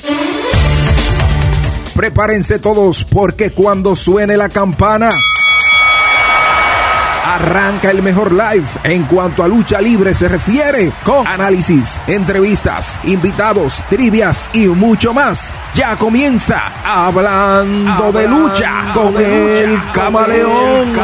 Prepárense todos porque cuando suene la campana, arranca el mejor live en cuanto a lucha libre se refiere, con análisis, entrevistas, invitados, trivias y mucho más. Ya comienza Hablando de Lucha con el Camaleón.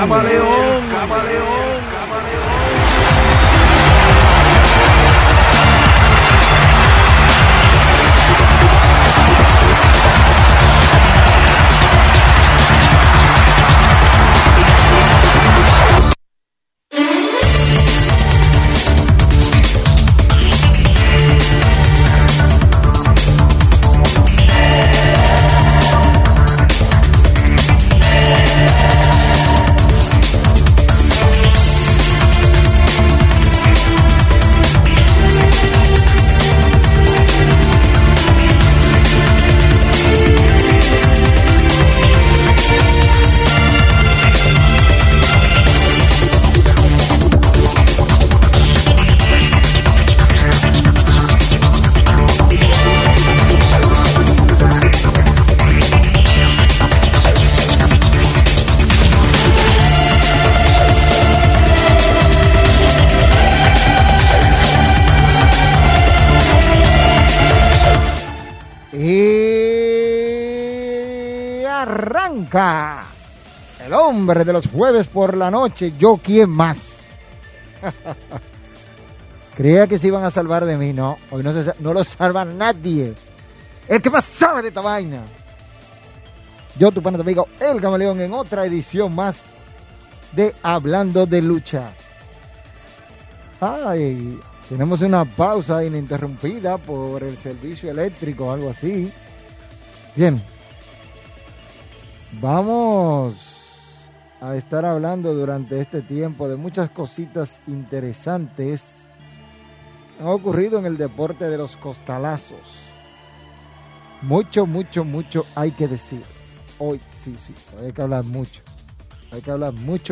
El hombre de los jueves por la noche, yo quién más. Creía que se iban a salvar de mí, no. Hoy no lo salva nadie. El que más sabe de esta vaina. Yo, tu pana, tu amigo, el Camaleón, en otra edición más de Hablando de Lucha. Ay, tenemos una pausa ininterrumpida por el servicio eléctrico o algo así. Bien. Vamos a estar hablando durante este tiempo de muchas cositas interesantes que han ocurrido en el deporte de los costalazos. Mucho hay que decir. Hoy, sí, hay que hablar mucho. Hay que hablar mucho.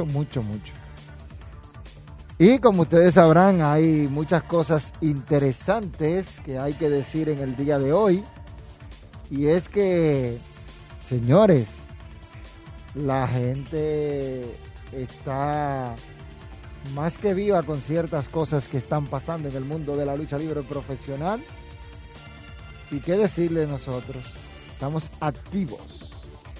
Y como ustedes sabrán, hay muchas cosas interesantes que hay que decir en el día de hoy. Y es que, señores, la gente está más que viva con ciertas cosas que están pasando en el mundo de la lucha libre profesional. ¿Y qué decirle nosotros? Estamos activos.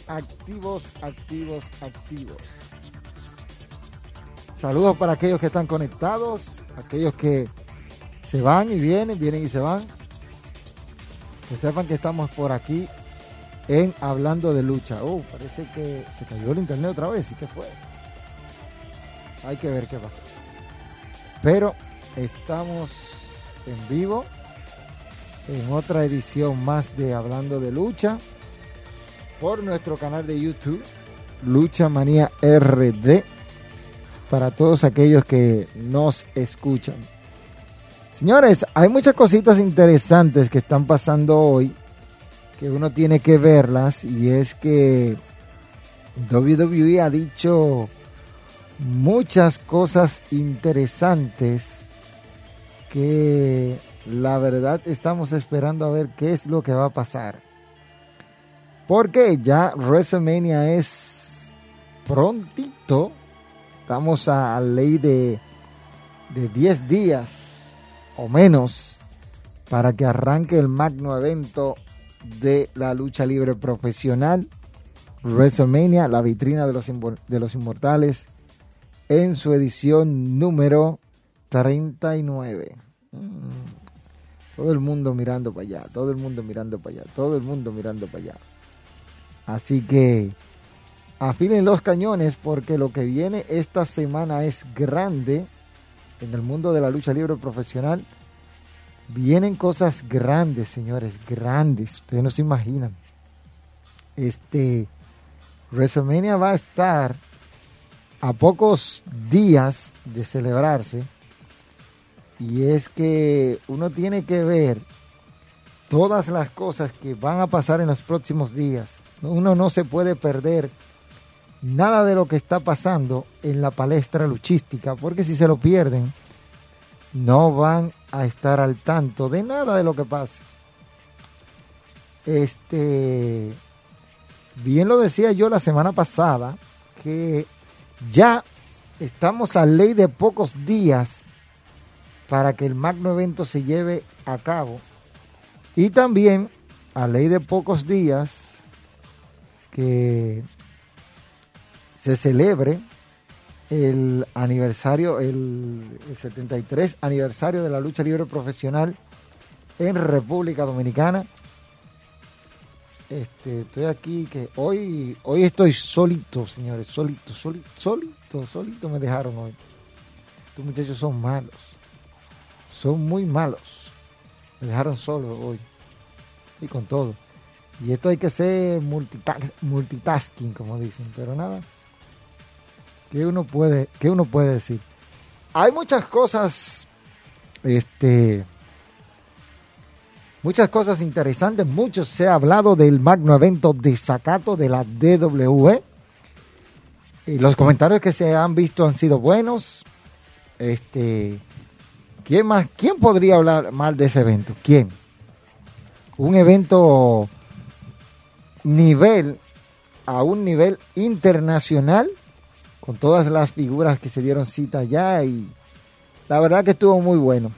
Saludos para aquellos que están conectados, aquellos que se van y vienen y se van. Que sepan que estamos por aquí en Hablando de Lucha. Parece que se cayó el internet otra vez. ¿Y qué fue? Hay que ver qué pasó. Pero estamos en vivo en otra edición más de Hablando de Lucha por nuestro canal de YouTube, Lucha Manía RD, para todos aquellos que nos escuchan. Señores, hay muchas cositas interesantes que están pasando hoy que uno tiene que verlas, y es que WWE ha dicho muchas cosas interesantes que la verdad estamos esperando a ver qué es lo que va a pasar, porque ya WrestleMania es prontito. Estamos a ley de 10 días o menos para que arranque el magno evento de la lucha libre profesional, WrestleMania, la vitrina de los inmortales, en su edición número 39. Todo el mundo mirando para allá, todo el mundo mirando para allá. Así que afilen los cañones, porque lo que viene esta semana es grande en el mundo de la lucha libre profesional. Vienen cosas grandes, señores, grandes. Ustedes no se imaginan. WrestleMania va a estar a pocos días de celebrarse. Y es que uno tiene que ver todas las cosas que van a pasar en los próximos días. Uno no se puede perder nada de lo que está pasando en la palestra luchística, porque si se lo pierden, no van a estar al tanto de nada de lo que pase. Bien lo decía yo la semana pasada, que ya estamos a ley de pocos días para que el magno evento se lleve a cabo. Y también a ley de pocos días que se celebre el aniversario, el 73 aniversario de la lucha libre profesional en República Dominicana. Estoy aquí que hoy estoy solito, señores, solito me dejaron hoy. Estos muchachos son malos, son muy malos. Me dejaron solo hoy y con todo. Y esto hay que ser multitasking, como dicen, pero nada. ¿Qué uno puede decir? Hay muchas cosas, muchas cosas interesantes. Mucho se ha hablado del magno evento desacato de la DWE. Y los comentarios que se han visto han sido buenos. ¿Quién más? ¿Quién podría hablar mal de ese evento? ¿Quién? Un evento a un nivel internacional, con todas las figuras que se dieron cita allá, y la verdad que estuvo muy bueno.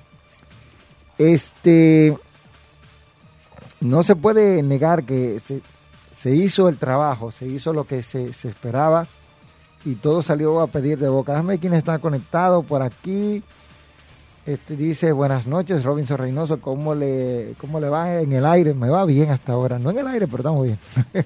No se puede negar que se hizo el trabajo, se hizo lo que se esperaba y todo salió a pedir de boca. Déjame ver quién está conectado por aquí. Dice, buenas noches, Robinson Reynoso, ¿cómo le va en el aire? Me va bien hasta ahora, no en el aire, pero estamos bien.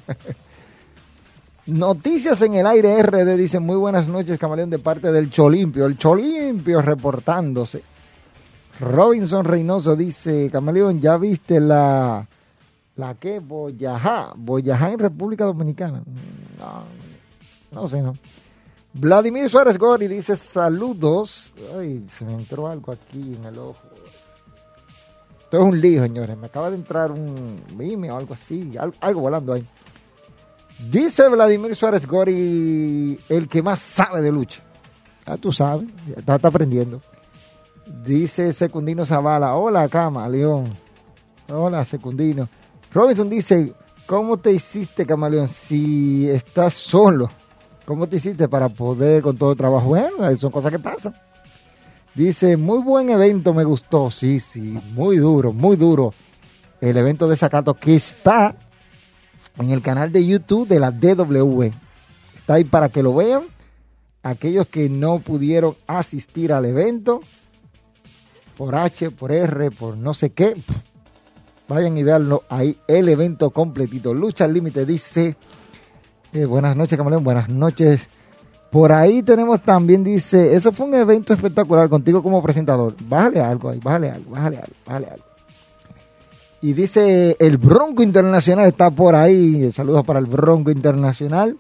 Noticias en el aire RD, dice, muy buenas noches, Camaleón, de parte del Cholimpio, el Cholimpio reportándose. Robinson Reynoso dice, Camaleón, ¿ya viste la qué? Boyajá en República Dominicana? No sé, no. Vladimir Suárez Gori dice, saludos. Ay, se me entró algo aquí en el ojo. Esto es un lío, señores. Me acaba de entrar un mime o algo así, algo volando ahí. Dice Vladimir Suárez Gori, el que más sabe de lucha. Ya tú sabes, ya está aprendiendo. Dice Secundino Zavala, hola Camaleón. Hola Secundino. Robinson dice, ¿cómo te hiciste, Camaleón, si estás solo? ¿Cómo te hiciste para poder con todo el trabajo? Bueno, son cosas que pasan. Dice, muy buen evento, me gustó. Sí, muy duro. El evento de desacato que está en el canal de YouTube de la DWE. Está ahí para que lo vean. Aquellos que no pudieron asistir al evento, por H, por R, por no sé qué, vayan y veanlo ahí, el evento completito. Lucha al Límite dice, buenas noches, Camaleón, buenas noches. Por ahí tenemos también, dice, eso fue un evento espectacular contigo como presentador. Bájale algo ahí, bájale algo. Y dice, el Bronco Internacional está por ahí. Saludos para el Bronco Internacional.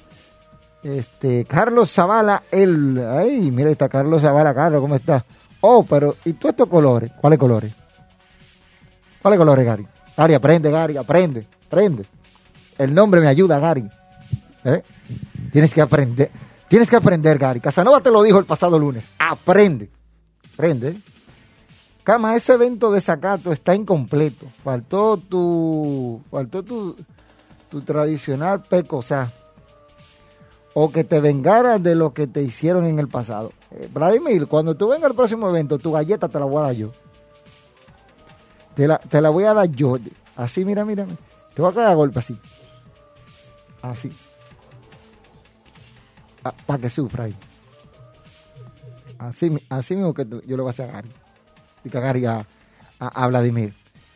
Carlos Zavala, ay, mira, está Carlos Zavala. Carlos, ¿cómo está? Oh, pero, ¿y tú estos colores? ¿Cuáles colores? Gary? Gary, aprende. El nombre me ayuda, Gary. Tienes que aprender, Gary. Casanova te lo dijo el pasado lunes. Aprende. Cama, ese evento de desacato está incompleto. Faltó tu tradicional peco, o sea, o que te vengaras de lo que te hicieron en el pasado. Vladimir, cuando tú vengas al próximo evento, tu galleta te la voy a dar yo. Te la voy a dar yo. Así, mira. Te voy a caer a golpe así. Así. Para que sufra ahí. Así mismo que yo le voy a hacer a Gary. Y que Gary a Vladimir.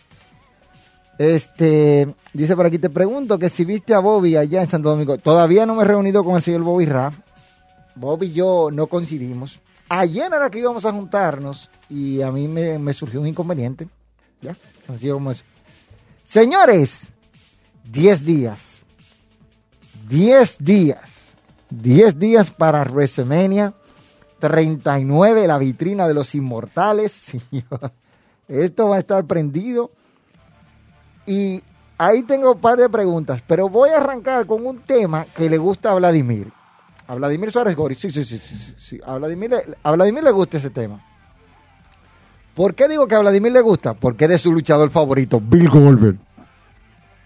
Dice por aquí, te pregunto que si viste a Bobby allá en Santo Domingo. Todavía no me he reunido con el señor Bobby Ra. Bobby y yo no coincidimos. Ayer era que íbamos a juntarnos y a mí me surgió un inconveniente. ¿Ya? Así como eso. Señores, 10 días. 10 días para WrestleMania 39, la vitrina de los inmortales. Esto va a estar prendido. Y ahí tengo un par de preguntas, pero voy a arrancar con un tema que le gusta a Vladimir. A Vladimir Suárez Gori, sí. A Vladimir le gusta ese tema. ¿Por qué digo que a Vladimir le gusta? Porque es de su luchador favorito, Bill Goldberg.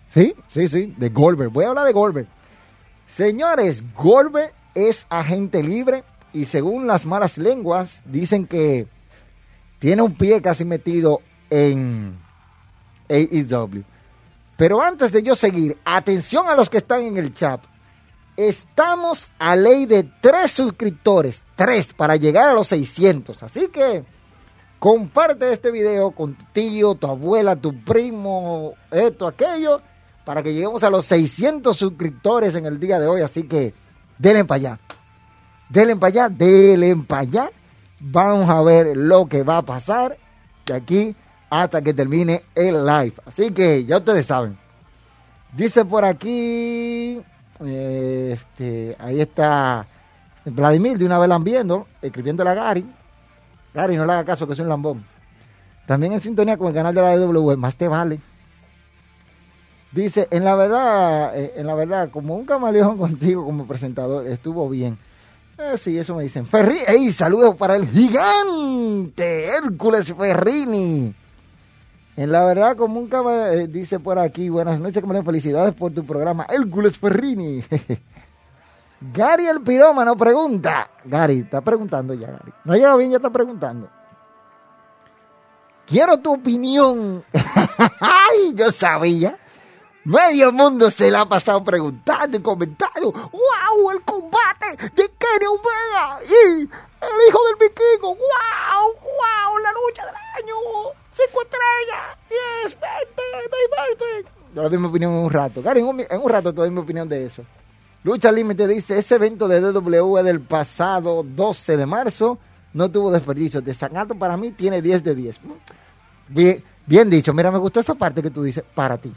Sí, de Goldberg. Voy a hablar de Goldberg. Señores, Goldberg es agente libre y según las malas lenguas dicen que tiene un pie casi metido en AEW. Pero antes de yo seguir, atención a los que están en el chat. Estamos a ley de 3 suscriptores, 3 para llegar a los 600. Así que comparte este video con tu tío, tu abuela, tu primo, esto, aquello, para que lleguemos a los 600 suscriptores en el día de hoy. Así que denle para allá. Denle para allá, denle para allá. Vamos a ver lo que va a pasar de aquí hasta que termine el live. Así que ya ustedes saben. Dice por aquí, ahí está Vladimir, de una vez la viendo, escribiéndole a Gary. Gary, no le haga caso que soy un lambón. También en sintonía con el canal de la AEW, más te vale. Dice, en la verdad, como un camaleón contigo como presentador, estuvo bien. Sí, eso me dicen. ¡Ey! Saludos para el gigante Hércules Ferrini. En la verdad, como un camaleón, dice por aquí, buenas noches, camaleón, felicidades por tu programa, Hércules Ferrini. Gary el pirómano pregunta. Gary, está preguntando ya, Gary. No ha llegado bien, ya está preguntando. Quiero tu opinión. ¡Ay! Yo sabía. Medio mundo se la ha pasado preguntando y comentando. ¡Wow! El combate de Kenny Omega y el hijo del vikingo. ¡Wow! ¡Wow! La lucha del año. 5 estrellas. 10, 20, 20. Yo le doy mi opinión en un rato. Gary, en un rato te doy mi opinión de eso. Lucha Límite dice, ese evento de DW del pasado 12 de marzo no tuvo desperdicio. De Sanato para mí tiene 10 de 10. Bien dicho. Mira, me gustó esa parte que tú dices, para ti.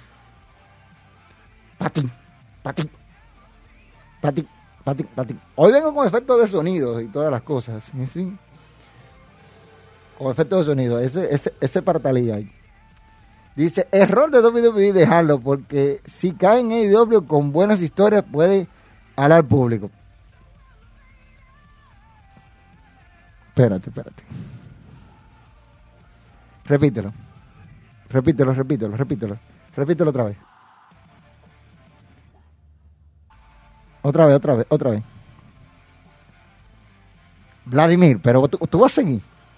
Patín. Hoy vengo con efectos de sonido y todas las cosas. ¿Sí? Con efectos de sonido. Ese para Talía ahí. Dice, error de WWE dejarlo, porque si cae en AEW con buenas historias puede hablar al público. Espérate. Repítelo otra vez. Otra vez. Vladimir, pero tú vas a seguir.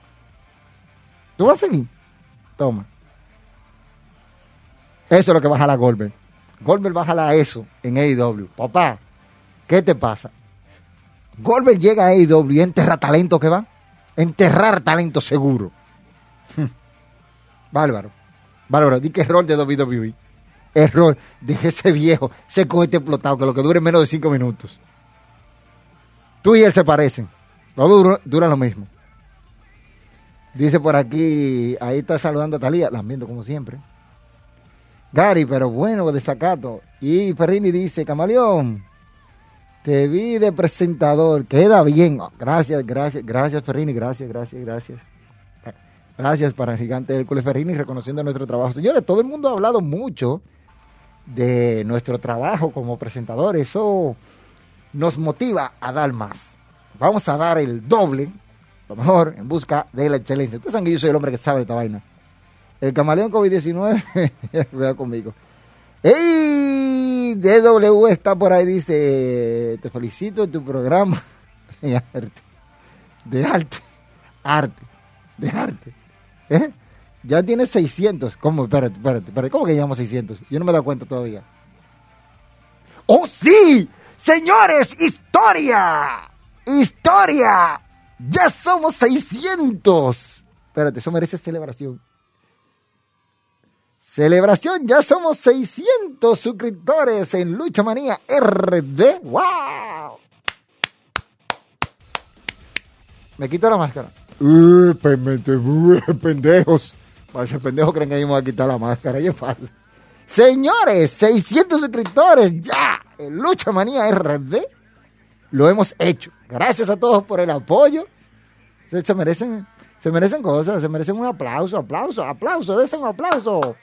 Toma. Eso es lo que va a jalar Goldberg. Goldberg va a jalar eso en AEW. Papá, ¿qué te pasa? Goldberg llega a AEW y enterra talento que va. Enterrar talento seguro. Bárbaro, di que error de WWE. Error de ese viejo, ese cohete explotado, que lo que dure menos de 5 minutos. Tú y él se parecen. Dura lo mismo. Dice por aquí, ahí está saludando a Talía, la viendo como siempre. Gary, pero bueno, desacato. Y Ferrini dice, camaleón, te vi de presentador, queda bien. Oh, gracias, Ferrini, gracias. Gracias para el gigante Hércules Ferrini, reconociendo nuestro trabajo. Señores, todo el mundo ha hablado mucho de nuestro trabajo como presentador. Eso nos motiva a dar más. Vamos a dar el doble, lo mejor, en busca de la excelencia. Ustedes saben que yo soy el hombre que sabe de esta vaina. El camaleón COVID-19, vea conmigo. ¡Ey! DW está por ahí, dice, te felicito en tu programa de arte. Ya tiene 600. ¿Cómo? Espérate. ¿Cómo que llegamos a 600? Yo no me he dado cuenta todavía. ¡Oh, sí! Señores, ¡historia! ¡Ya somos 600! Espérate, eso merece celebración. Ya somos 600 suscriptores en Lucha Manía RD. ¡Wow! Me quito la máscara. Pendejos. Parece pendejos creen que íbamos a quitar la máscara. ¿Qué pasa? Señores, 600 suscriptores ya en Lucha Manía RD. Lo hemos hecho. Gracias a todos por el apoyo. Se merecen cosas, se merecen un aplauso, desen un aplauso.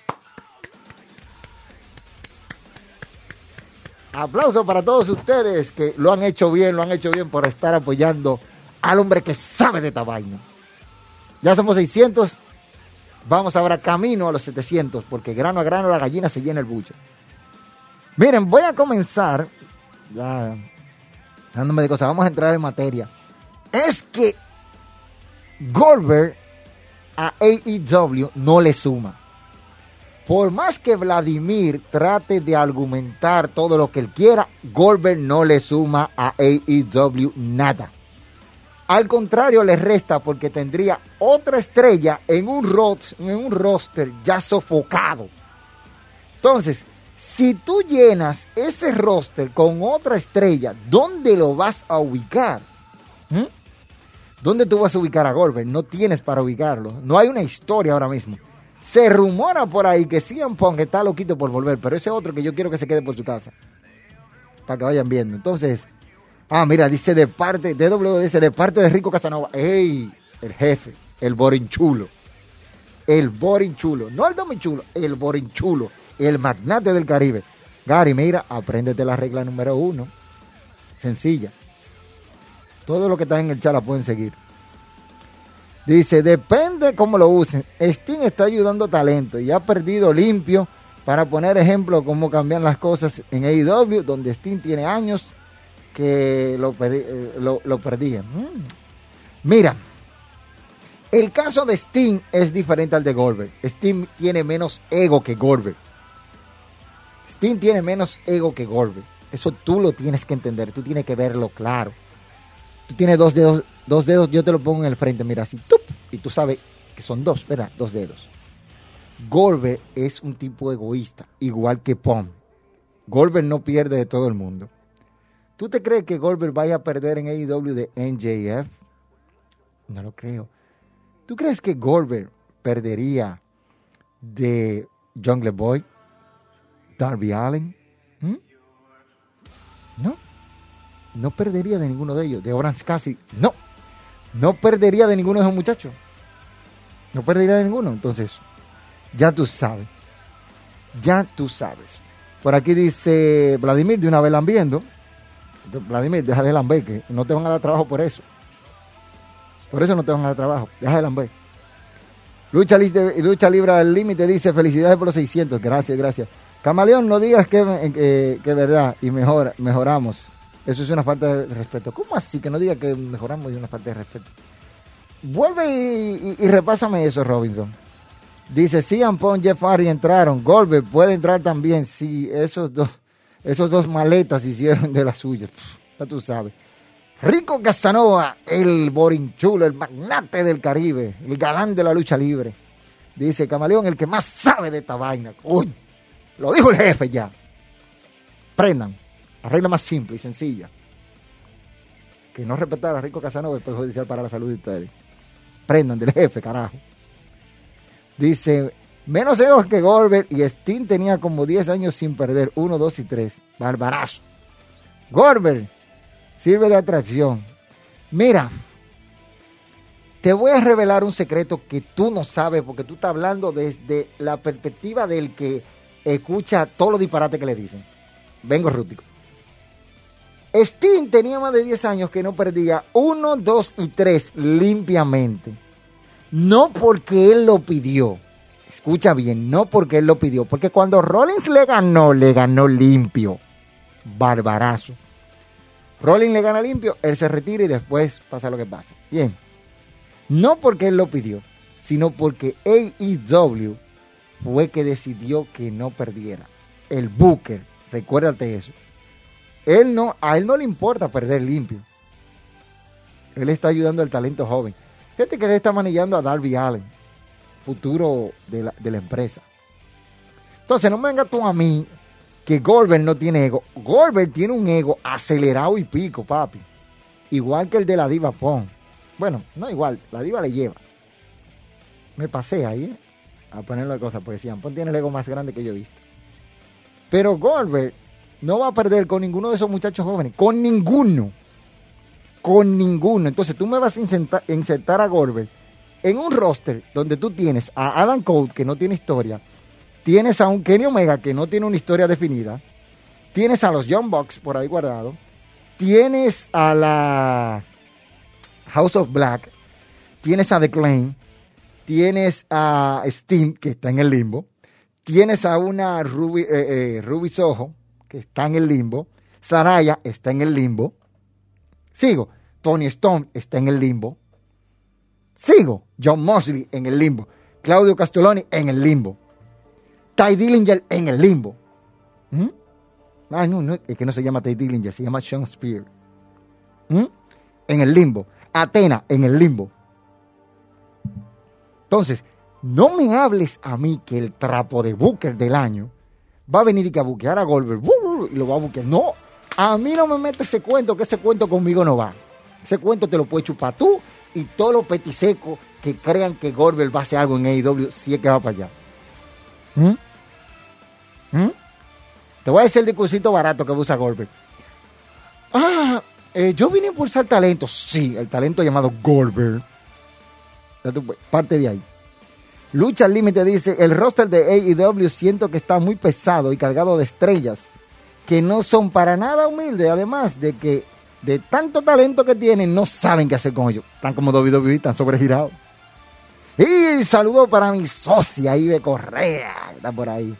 Aplauso para todos ustedes que lo han hecho bien por estar apoyando al hombre que sabe de esta vaina. Ya somos 600, vamos ahora camino a los 700, porque grano a grano la gallina se llena el buche. Miren, voy a comenzar, ya dándome de cosas, vamos a entrar en materia. Es que Goldberg a AEW no le suma. Por más que Vladimir trate de argumentar todo lo que él quiera, Goldberg no le suma a AEW nada. Al contrario, le resta porque tendría otra estrella en un roster ya sofocado. Entonces, si tú llenas ese roster con otra estrella, ¿dónde lo vas a ubicar? ¿Dónde tú vas a ubicar a Goldberg? No tienes para ubicarlo. No hay una historia ahora mismo. Se rumora por ahí que CM Punk está loquito por volver, pero ese otro que yo quiero que se quede por su casa. Para que vayan viendo. Entonces, mira, dice de parte de Rico Casanova. ¡Ey! El jefe, el borinchulo. El borinchulo. No el dominchulo, el borinchulo. El magnate del Caribe. Gary, mira, apréndete la regla número 1. Sencilla. Todo lo que está en el chat la pueden seguir. Dice, depende cómo lo usen. Sting está ayudando talento y ha perdido limpio. Para poner ejemplo cómo cambian las cosas en AEW, donde Sting tiene años que lo perdían. Mira, el caso de Sting es diferente al de Goldberg. Sting tiene menos ego que Goldberg. Sting tiene menos ego que Goldberg. Eso tú lo tienes que entender, tú tienes que verlo claro. Tú tienes dos dedos, yo te lo pongo en el frente, mira así, ¡tup! Y tú sabes que son dos, ¿verdad? 2 dedos. Goldberg es un tipo egoísta, igual que Punk. Goldberg no pierde de todo el mundo. ¿Tú te crees que Goldberg vaya a perder en AEW de MJF? No lo creo. ¿Tú crees que Goldberg perdería de Jungle Boy, Darby Allin? No perdería de ninguno de ellos. De Orange Cassidy, no perdería de ninguno de esos muchachos. No perdería de ninguno. Entonces, ya tú sabes. Por aquí dice Vladimir, de una vez lambiendo. Vladimir, deja de lamber, que no te van a dar trabajo por eso. Por eso no te van a dar trabajo. Deja de lamber. Lucha Libre al Límite dice, felicidades por los 600. Gracias. Camaleón, no digas que verdad y mejoramos. Eso es una falta de respeto. ¿Cómo así que no diga que mejoramos y una falta de respeto? Vuelve y repásame eso, Robinson. Dice, CM Punk, Jeff Hardy entraron. Goldberg puede entrar también. Sí, esos dos maletas hicieron de las suyas. Ya tú sabes. Rico Casanova, el borinchulo, el magnate del Caribe, el galán de la lucha libre. Dice, Camaleón, el que más sabe de esta vaina. Uy, lo dijo el jefe ya. Prendan. La regla más simple y sencilla. Que no respetar a Rico Casanova es perjudicial para la salud de ustedes. Prendan del jefe, carajo. Dice, menos egos que Goldberg y Sting tenía como 10 años sin perder. 1, 2 y 3. Barbarazo. Goldberg sirve de atracción. Mira, te voy a revelar un secreto que tú no sabes porque tú estás hablando desde la perspectiva del que escucha todos los disparates que le dicen. Vengo rústico. Sting tenía más de 10 años que no perdía 1, 2 y 3 limpiamente. No porque él lo pidió. Escucha bien, no porque él lo pidió. Porque cuando Rollins le ganó limpio. Barbarazo. Rollins le gana limpio, él se retira y después pasa lo que pasa. Bien. No porque él lo pidió, sino porque AEW fue que decidió que no perdiera. El Booker, recuérdate eso. A él no le importa perder limpio. Él está ayudando al talento joven. Fíjate que él está manillando a Darby Allin, futuro de la empresa. Entonces, no me vengas tú a mí que Goldberg no tiene ego. Goldberg tiene un ego acelerado y pico, papi. Igual que el de la diva Punk. Bueno, no igual, la diva le lleva. Me pasé ahí, a ponerlo de cosas, porque decían, Punk tiene el ego más grande que yo he visto. Pero Goldberg no va a perder con ninguno de esos muchachos jóvenes. Con ninguno. Entonces tú me vas a insertar a Goldberg en un roster donde tú tienes a Adam Cole, que no tiene historia. Tienes a un Kenny Omega, que no tiene una historia definida. Tienes a los Young Bucks por ahí guardados. Tienes a la House of Black. Tienes a The Claim. Tienes a Sting, que está en el limbo. Tienes a una Ruby Soho, que está en el limbo. Saraya está en el limbo. Sigo. Tony Storm está en el limbo. Sigo. John Mosley en el limbo. Claudio Castelloni en el limbo. Ty Dillinger en el limbo. No, es que no se llama Ty Dillinger, se llama Sean Spears. En el limbo. Athena en el limbo. Entonces, no me hables a mí que el trapo de Booker del año va a venir y que a buquear a Goldberg y lo va a buquear. No, a mí no me metes ese cuento, que ese cuento conmigo no va. Ese cuento te lo puedes chupar tú y todos los petisecos que crean que Goldberg va a hacer algo en AEW si es que va para allá. Te voy a decir el discursito barato que usa Goldberg. Yo vine a impulsar talento. Sí, el talento llamado Goldberg. Parte de ahí. Lucha al Límite dice, el roster de AEW siento que está muy pesado y cargado de estrellas que no son para nada humildes, además de que de tanto talento que tienen no saben qué hacer con ellos. Están como WWE, están sobregirados. Y saludo para mi socia Ibe Correa, que está por ahí.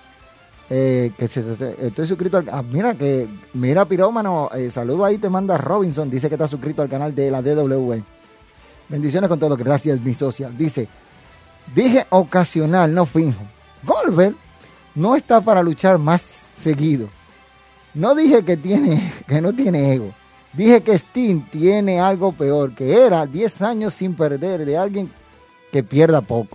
Estoy suscrito al mira Pirómano, saludo ahí, te manda Robinson, dice que está suscrito al canal de la DW. Bendiciones con todo, gracias mi socia. Dice, dije ocasional, no finjo. Goldberg no está para luchar más seguido. No dije que no tiene ego. Dije que Sting tiene algo peor, que era 10 años sin perder de alguien que pierda poco.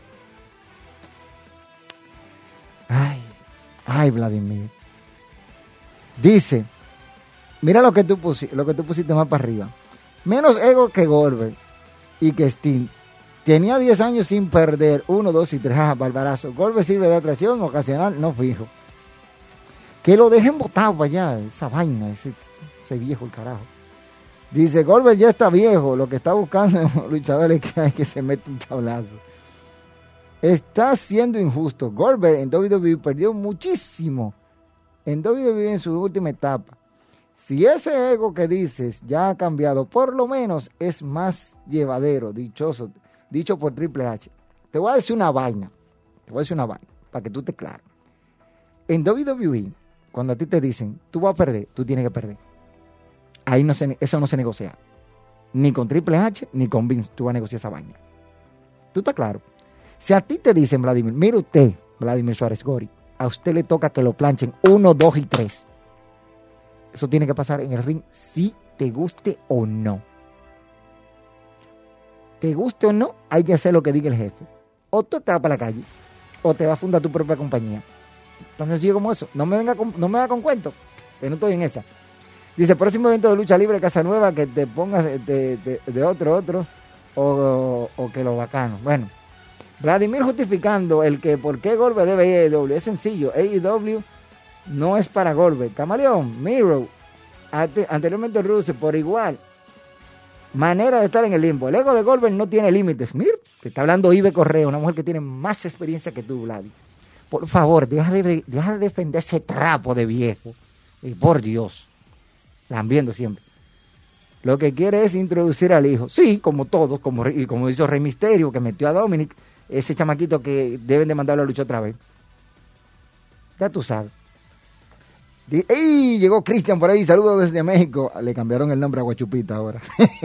Ay, Vladimir. Dice, mira lo que tú pusiste más para arriba. Menos ego que Goldberg y que Sting. Tenía 10 años sin perder. 1, 2 y 3. Barbarazo. Goldberg sirve de atracción ocasional, no fijo. Que lo dejen botado para allá, esa vaina, ese viejo el carajo. Dice, Goldberg ya está viejo, lo que está buscando es un luchador es que se mete un tablazo. Está siendo injusto. Goldberg en WWE perdió muchísimo en WWE en su última etapa. Si ese ego que dices ya ha cambiado, por lo menos es más llevadero, dicho por Triple H. Te voy a decir una vaina, para que tú te claro. En WWE, cuando a ti te dicen, tú vas a perder, tú tienes que perder. Ahí eso no se negocia. Ni con Triple H, ni con Vince, tú vas a negociar esa vaina. ¿Tú estás claro? Si a ti te dicen, Vladimir, mire usted, Vladimir Suárez Gori, a usted le toca que lo planchen 1, 2 y 3. Eso tiene que pasar en el ring, si te guste o no. Te guste o no, hay que hacer lo que diga el jefe. O tú te vas para la calle, o te vas a fundar tu propia compañía. Tan sencillo como eso. No me venga con cuento, que no estoy en esa. Dice, próximo evento de lucha libre, Casa Nueva, que te pongas de otro, o que lo bacano. Bueno, Vladimir justificando el que por qué Goldberg debe ir a AEW. Es sencillo, AEW no es para Goldberg. Camaleón, Miro, anteriormente Rusev, por igual. Manera de estar en el limbo. El ego de Goldberg no tiene límites. Mira, te está hablando Ibe Correa, una mujer que tiene más experiencia que tú, Vladi. Por favor, deja de defender ese trapo de viejo. Y por Dios, lambiendo siempre. Lo que quiere es introducir al hijo. Sí, como todos, como hizo Rey Misterio, que metió a Dominic, ese chamaquito que deben de mandarlo a luchar otra vez. Ya tú sabes. ¡Ey! Llegó Cristian por ahí, saludos desde México. Le cambiaron el nombre a Guachupita ahora.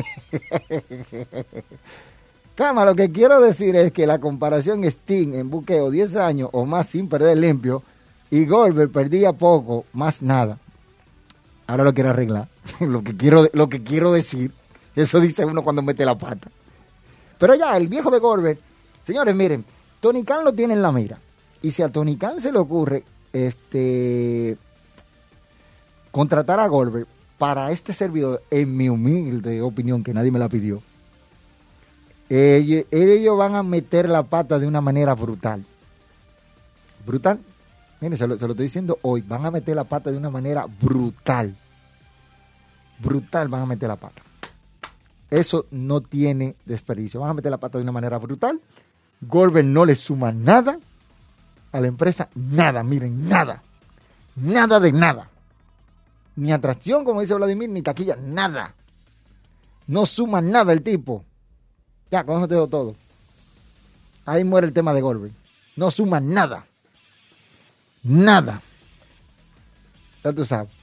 Cama, lo que quiero decir es que la comparación Sting en buqueo 10 años o más sin perder limpio y Goldberg perdía poco, más nada. Ahora lo quiero arreglar. Lo que quiero decir, eso dice uno cuando mete la pata. Pero ya, el viejo de Goldberg, señores, miren, Tony Khan lo tiene en la mira. Y si a Tony Khan se le ocurre contratar a Goldberg para este servidor, en mi humilde opinión, que nadie me la pidió, ellos van a meter la pata de una manera brutal. ¿Brutal? Miren, se lo estoy diciendo hoy, van a meter la pata de una manera brutal. Brutal van a meter la pata. Eso no tiene desperdicio. Van a meter la pata de una manera brutal. Goldberg no le suma nada a la empresa. Nada, miren, nada. Nada de nada. Ni atracción, como dice Vladimir, ni taquilla, nada. No suma nada el tipo. Ya, con eso te digo todo. Ahí muere el tema de Goldberg. No suma nada. Nada. Ya tú sabes.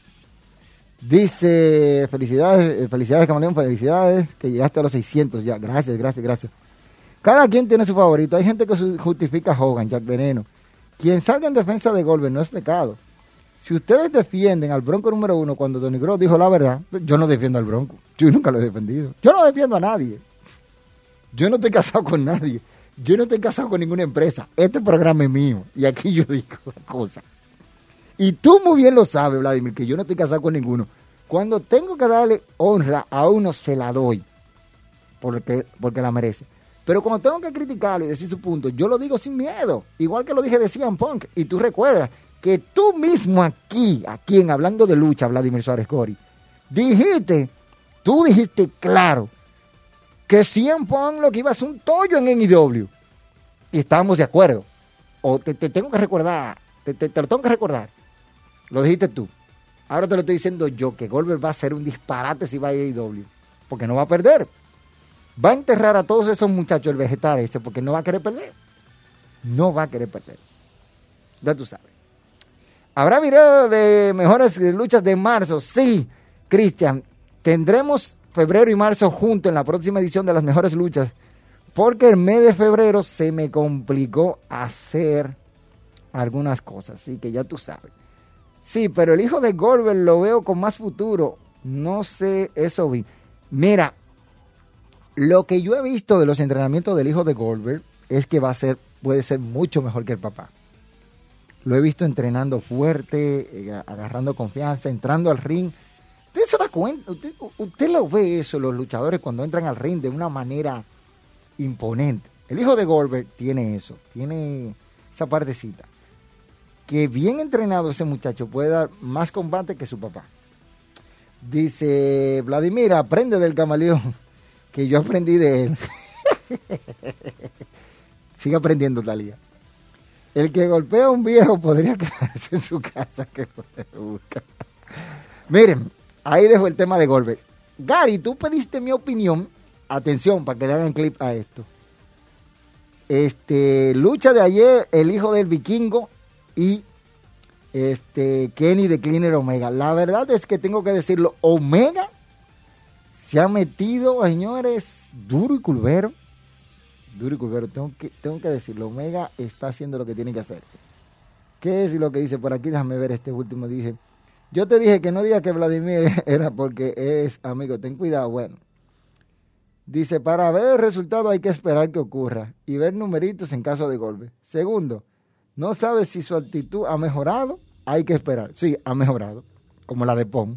Dice, felicidades Camaleón, felicidades, que llegaste a los 600 ya. Gracias. Cada quien tiene su favorito. Hay gente que justifica a Hogan, Jack Veneno. Quien salga en defensa de Goldberg no es pecado. Si ustedes defienden al Bronco número 1 cuando Tony Gross dijo la verdad, yo no defiendo al Bronco. Yo nunca lo he defendido. Yo no defiendo a nadie. Yo no estoy casado con nadie. Yo no estoy casado con ninguna empresa. Este programa es mío. Y aquí yo digo cosas. Y tú muy bien lo sabes, Vladimir, que yo no estoy casado con ninguno. Cuando tengo que darle honra a uno, se la doy. Porque la merece. Pero cuando tengo que criticarlo y decir su punto, yo lo digo sin miedo. Igual que lo dije de CM Punk. Y tú recuerdas que tú mismo aquí en Hablando de Lucha, Vladimir Suárez Cori, tú dijiste claro que CM Punk lo que iba a hacer un tollo en NEW. Y estábamos de acuerdo. O te tengo que recordar, te lo tengo que recordar. Lo dijiste tú. Ahora te lo estoy diciendo yo, que Goldberg va a ser un disparate si va a AEW. Porque no va a perder. Va a enterrar a todos esos muchachos el vegetal porque no va a querer perder. No va a querer perder. Ya tú sabes. ¿Habrá video de mejores luchas de marzo? Sí, Cristian. Tendremos febrero y marzo juntos en la próxima edición de las mejores luchas. Porque el mes de febrero se me complicó hacer algunas cosas. Así que ya tú sabes. Sí, pero el hijo de Goldberg lo veo con más futuro. No sé, eso vi. Mira, lo que yo he visto de los entrenamientos del hijo de Goldberg es que puede ser mucho mejor que el papá. Lo he visto entrenando fuerte, agarrando confianza, entrando al ring. Usted se da cuenta, usted lo ve eso, los luchadores cuando entran al ring de una manera imponente. El hijo de Goldberg tiene eso, tiene esa partecita. Que bien entrenado ese muchacho puede dar más combate que su papá. Dice Vladimir, aprende del camaleón, que yo aprendí de él. Sigue aprendiendo, Talía. El que golpea a un viejo podría quedarse en su casa, que lo busca. Miren, ahí dejo el tema de Goldberg. Gary, tú pediste mi opinión. Atención, para que le hagan clip a esto. Lucha de ayer, el hijo del vikingo y Kenny de Cleaner Omega. La verdad es que tengo que decirlo, Omega se ha metido, señores, duro y curvero. Tengo que decirlo, Omega está haciendo lo que tiene que hacer. ¿Qué es lo que dice por aquí? Déjame ver este último. Dije, yo te dije que no digas que Vladimir era porque es amigo, ten cuidado. Bueno, dice, para ver el resultado hay que esperar que ocurra y ver numeritos en caso de golpe. Segundo, no sabes si su actitud ha mejorado, hay que esperar. Sí, ha mejorado, como la de Pom.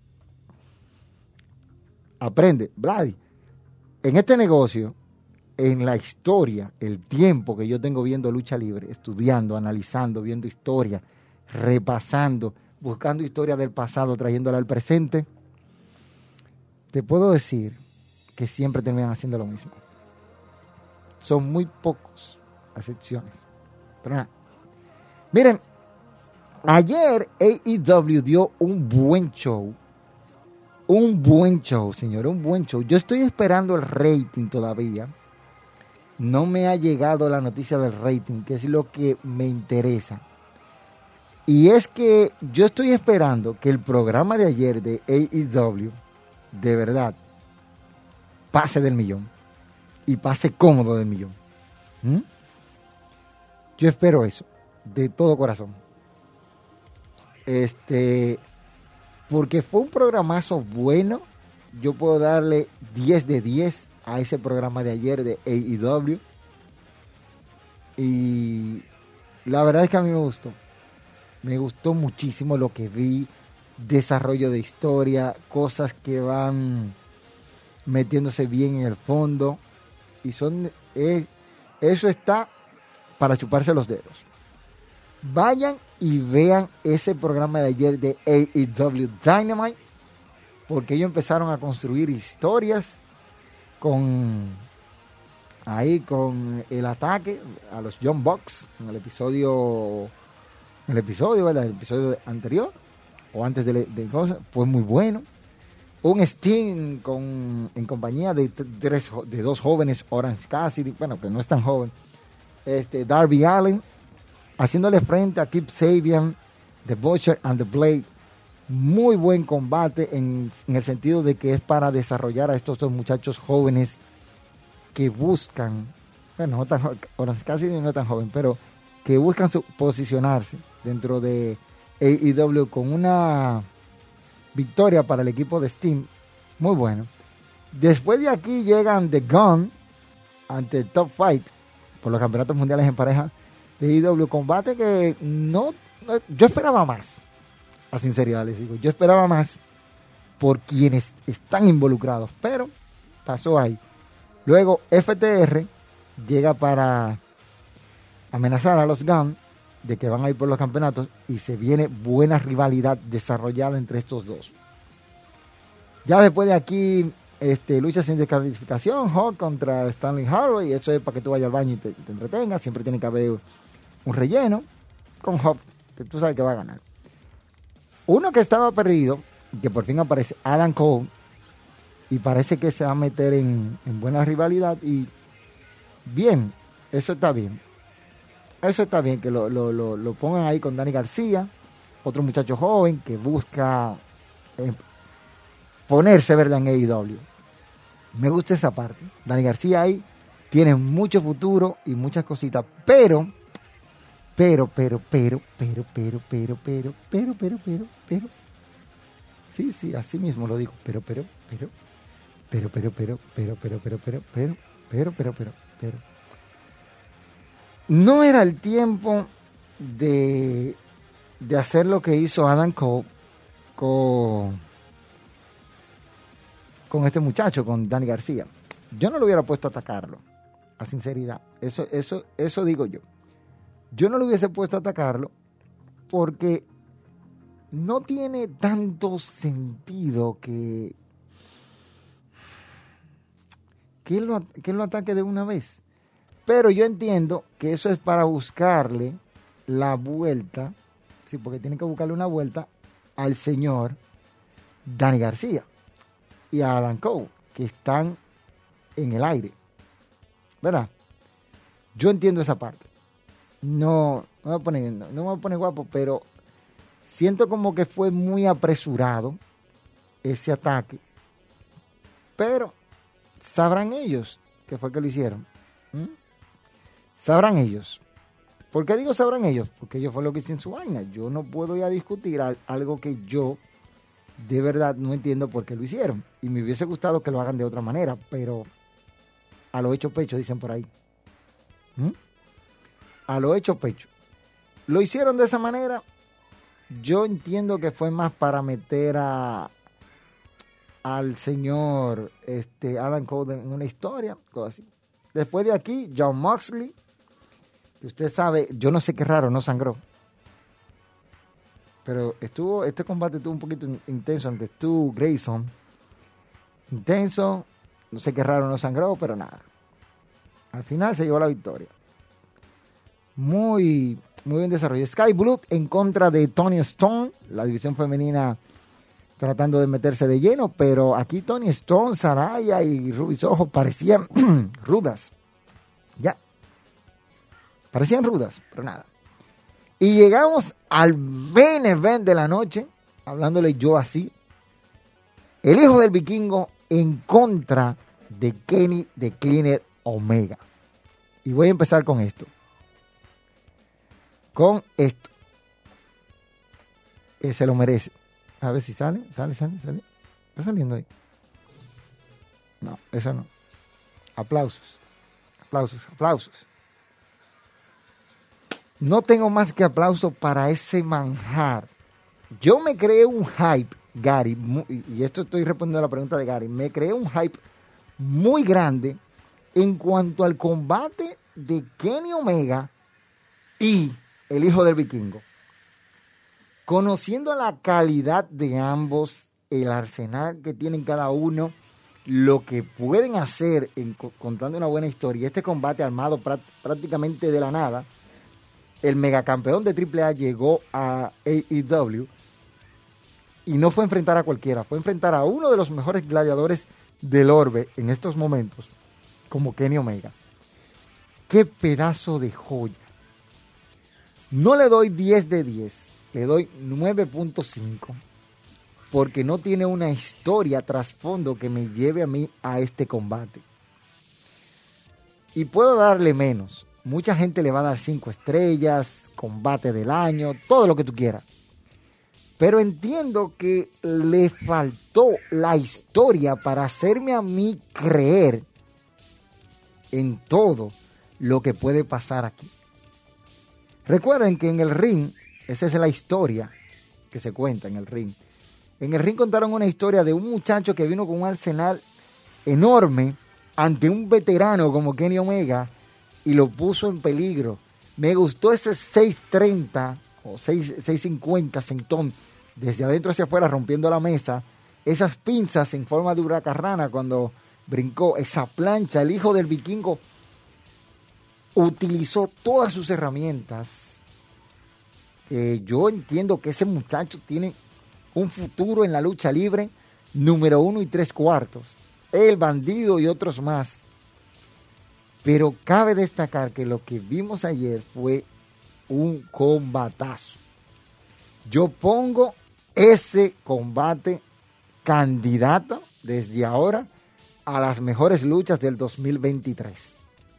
Aprende, Vladi, en este negocio, en la historia, el tiempo que yo tengo viendo lucha libre, estudiando, analizando, viendo historia, repasando, buscando historia del pasado, trayéndola al presente, te puedo decir que siempre terminan haciendo lo mismo. Son muy pocos excepciones. Pero nada. Miren, ayer AEW dio un buen show. Un buen show, señor, un buen show. Yo estoy esperando el rating todavía. No me ha llegado la noticia del rating, que es lo que me interesa. Y es que yo estoy esperando que el programa de ayer de AEW, de verdad, pase del millón. Y pase cómodo del millón. Yo espero eso, de todo corazón. Porque fue un programazo bueno. Yo puedo darle 10 de 10 a ese programa de ayer de AEW. Y la verdad es que a mí me gustó. Me gustó muchísimo lo que vi. Desarrollo de historia, cosas que van metiéndose bien en el fondo. Y eso está para chuparse los dedos. Vayan y vean ese programa de ayer de AEW Dynamite, porque ellos empezaron a construir historias con el ataque a los Young Bucks en el episodio anterior o antes de cosas. Fue muy bueno. Un Sting en compañía de dos jóvenes, Orange Cassidy, bueno, que no es tan joven, Darby Allin, haciéndole frente a Kip Sabian, The Butcher and the Blade. Muy buen combate en el sentido de que es para desarrollar a estos dos muchachos jóvenes que buscan, bueno, no tan, casi no tan joven, pero que buscan posicionarse dentro de AEW con una victoria para el equipo de Steam. Muy bueno. Después de aquí llegan The Gun ante Top Fight por los campeonatos mundiales en pareja de AEW. Combate que yo esperaba más. A sinceridad les digo, yo esperaba más por quienes están involucrados, pero pasó ahí. Luego FTR llega para amenazar a los Gun de que van a ir por los campeonatos y se viene buena rivalidad desarrollada entre estos dos. Ya después de aquí, lucha sin descalificación, Hawk contra Stanley Harvey, y eso es para que tú vayas al baño y te entretengas. Siempre tiene que haber un relleno con Hawk, que tú sabes que va a ganar. Uno que estaba perdido, que por fin aparece, Adam Cole, y parece que se va a meter en buena rivalidad. Y bien, eso está bien. Eso está bien, que lo pongan ahí con Dani García, otro muchacho joven que busca ponerse, ¿verdad?, en AEW. Me gusta esa parte. Dani García ahí tiene mucho futuro y muchas cositas, pero, sí, así mismo lo digo, pero, no era el tiempo de hacer lo que hizo Adam Cole con este muchacho, con Dani García. Yo no lo hubiera puesto a atacarlo, a sinceridad. Eso digo yo. Yo no lo hubiese puesto a atacarlo porque no tiene tanto sentido que él lo ataque de una vez. Pero yo entiendo que eso es para buscarle la vuelta, sí, porque tiene que buscarle una vuelta al señor Dani García y a Adam Cole, que están en el aire, ¿verdad? Yo entiendo esa parte. No me voy a poner guapo, pero siento como que fue muy apresurado ese ataque. Pero sabrán ellos que fue que lo hicieron. Sabrán ellos. ¿Por qué digo sabrán ellos? Porque ellos fue lo que hicieron su vaina. Yo no puedo ya discutir algo que yo de verdad no entiendo por qué lo hicieron. Y me hubiese gustado que lo hagan de otra manera, pero a lo hecho pecho, dicen por ahí. A lo hecho pecho. Lo hicieron de esa manera. Yo entiendo que fue más para meter al señor Adam Cole en una historia, cosas así. Después de aquí, Jon Moxley, que usted sabe, yo no sé qué raro, no sangró. Pero este combate estuvo un poquito intenso ante Stu Grayson. Intenso, no sé qué raro, no sangró, pero nada. Al final se llevó la victoria. Muy bien desarrollo. Sky Blue en contra de Toni Storm, la división femenina tratando de meterse de lleno, pero aquí Toni Storm, Saraya y Ruby Soho parecían rudas. Ya. Parecían rudas, pero nada. Y llegamos al main event de la noche, hablándole yo así. El hijo del vikingo en contra de Kenny the Cleaner Omega. Y voy a empezar con esto. Que se lo merece. A ver si sale. Está saliendo ahí. No, eso no. Aplausos. No tengo más que aplausos para ese manjar. Yo me creé un hype, Gary, y esto estoy respondiendo a la pregunta de Gary. Me creé un hype muy grande en cuanto al combate de Kenny Omega y el hijo del vikingo. Conociendo la calidad de ambos, el arsenal que tienen cada uno, lo que pueden hacer contando una buena historia. Este combate armado prácticamente de la nada. El megacampeón de AAA llegó a AEW y no fue a enfrentar a cualquiera, fue a enfrentar a uno de los mejores gladiadores del orbe en estos momentos, como Kenny Omega. ¡Qué pedazo de joya! No le doy 10 de 10, le doy 9.5. porque no tiene una historia trasfondo que me lleve a mí a este combate. Y puedo darle menos. Mucha gente le va a dar 5 estrellas, combate del año, todo lo que tú quieras. Pero entiendo que le faltó la historia para hacerme a mí creer en todo lo que puede pasar aquí. Recuerden que en el ring, esa es la historia que se cuenta en el ring. En el ring contaron una historia de un muchacho que vino con un arsenal enorme ante un veterano como Kenny Omega y lo puso en peligro. Me gustó ese 630 o 650 sentón desde adentro hacia afuera rompiendo la mesa. Esas pinzas en forma de huracarrana cuando brincó. Esa plancha, el hijo del vikingo utilizó todas sus herramientas. Yo entiendo que ese muchacho tiene un futuro en la lucha libre número 1 y 3/4. El Bandido y otros más. Pero cabe destacar que lo que vimos ayer fue un combatazo. Yo pongo ese combate candidato desde ahora a las mejores luchas del 2023.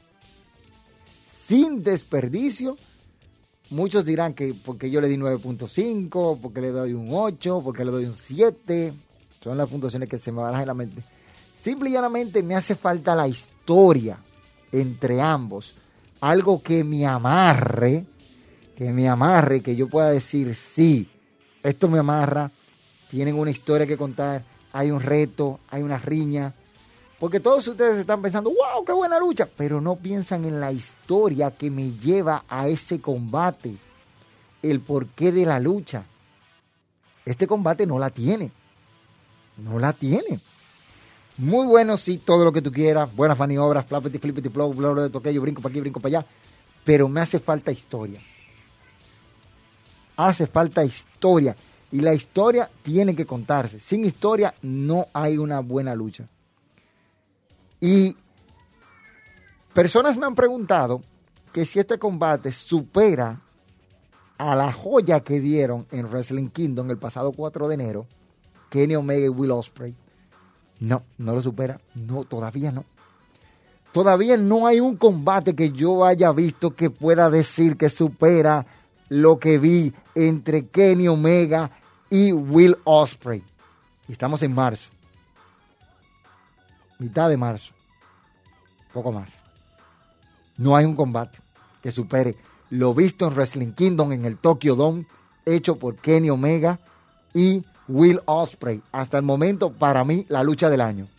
Sin desperdicio. Muchos dirán que porque yo le di 9.5, porque le doy un 8, porque le doy un 7. Son las puntuaciones que se me van en la mente. Simple y llanamente me hace falta la historia entre ambos. Algo que me amarre, que yo pueda decir, sí, esto me amarra, tienen una historia que contar, hay un reto, hay una riña. Porque todos ustedes están pensando, wow, qué buena lucha, pero no piensan en la historia que me lleva a ese combate, el porqué de la lucha. Este combate no la tiene. Muy bueno, sí, todo lo que tú quieras, buenas maniobras, flappity, flippity, flow, bla, de toquillo, brinco para aquí, brinco para allá, pero me hace falta historia. Y la historia tiene que contarse. Sin historia no hay una buena lucha. Y personas me han preguntado que si este combate supera a la joya que dieron en Wrestle Kingdom el pasado 4 de enero, Kenny Omega y Will Ospreay. No lo supera. No, todavía no. Todavía no hay un combate que yo haya visto que pueda decir que supera lo que vi entre Kenny Omega y Will Ospreay. Y estamos en marzo. Mitad de marzo. Poco más. No hay un combate que supere lo visto en Wrestle Kingdom en el Tokyo Dome, hecho por Kenny Omega y Will Ospreay. Hasta el momento, para mí, la lucha del año.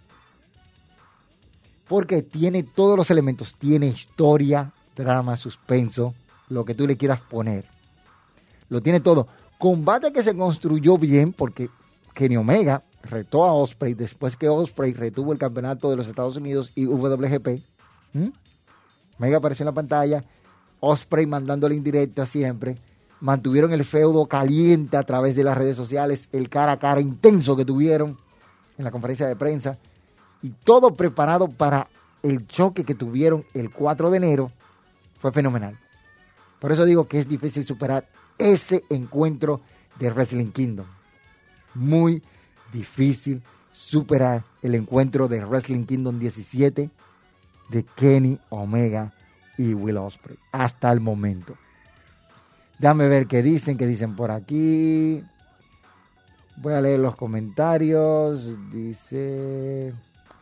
Porque tiene todos los elementos. Tiene historia, drama, suspenso, lo que tú le quieras poner. Lo tiene todo. Combate que se construyó bien porque Kenny Omega retó a Ospreay después que Ospreay retuvo el campeonato de los Estados Unidos y WGP. Omega apareció en la pantalla, Ospreay mandándole indirecta siempre. Mantuvieron el feudo caliente a través de las redes sociales, el cara a cara intenso que tuvieron en la conferencia de prensa y todo preparado para el choque que tuvieron el 4 de enero. Fue fenomenal. Por eso digo que es difícil superar ese encuentro de Wrestle Kingdom. Muy difícil superar el encuentro de Wrestle Kingdom 17 de Kenny Omega y Will Ospreay hasta el momento. Déjame ver qué dicen por aquí. Voy a leer los comentarios. Dice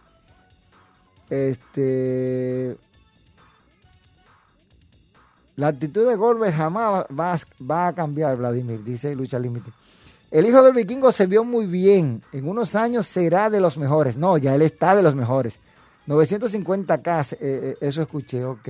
la actitud de Goldberg jamás va a cambiar, Vladimir, dice Lucha Límite. El hijo del vikingo se vio muy bien. En unos años será de los mejores. No, ya él está de los mejores. 950K, eso escuché, ok.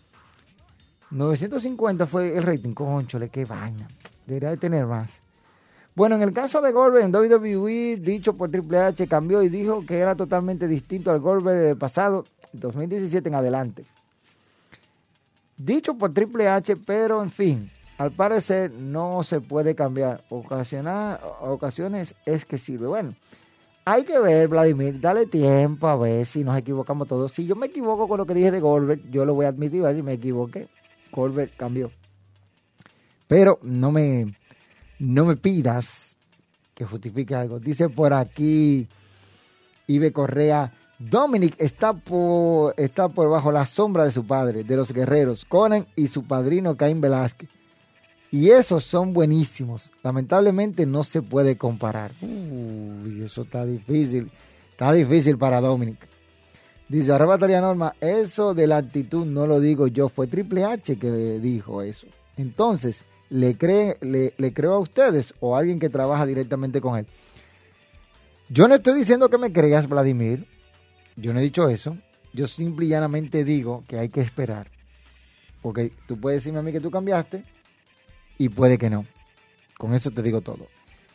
950 fue el rating, cónchole, qué vaina. Debería de tener más. Bueno, en el caso de Goldberg en WWE, dicho por Triple H, cambió y dijo que era totalmente distinto al Goldberg pasado, 2017 en adelante. Dicho por Triple H, pero en fin, al parecer no se puede cambiar. Ocasiones es que sirve. Bueno, hay que ver, Vladimir, dale tiempo a ver si nos equivocamos todos. Si yo me equivoco con lo que dije de Goldberg, yo lo voy a admitir, a ver si me equivoqué. Goldberg cambió. Pero no me pidas que justifique algo. Dice por aquí Ibe Correa, Dominic está por bajo la sombra de su padre, de los guerreros, Conan y su padrino Caín Velázquez. Y esos son buenísimos. Lamentablemente no se puede comparar. Eso está difícil. Está difícil para Dominic. Dice, arrebataría Norma, eso de la actitud no lo digo yo, fue Triple H que dijo eso. Entonces, ¿le creo a ustedes o a alguien que trabaja directamente con él? Yo no estoy diciendo que me creas, Vladimir. Yo no he dicho eso. Yo simple y llanamente digo que hay que esperar. Porque tú puedes decirme a mí que tú cambiaste y puede que no. Con eso te digo todo.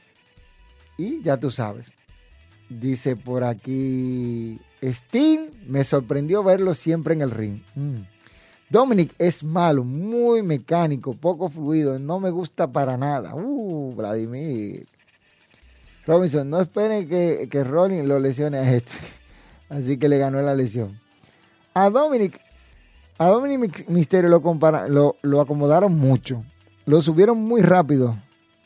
Y ya tú sabes. Dice por aquí, Sting, me sorprendió verlo siempre en el ring. Dominic es malo, muy mecánico, poco fluido, no me gusta para nada. Vladimir. Robinson, no esperen que Rollins lo lesione a este. Así que le ganó la lesión. A Dominic Mysterio lo acomodaron mucho. Lo subieron muy rápido.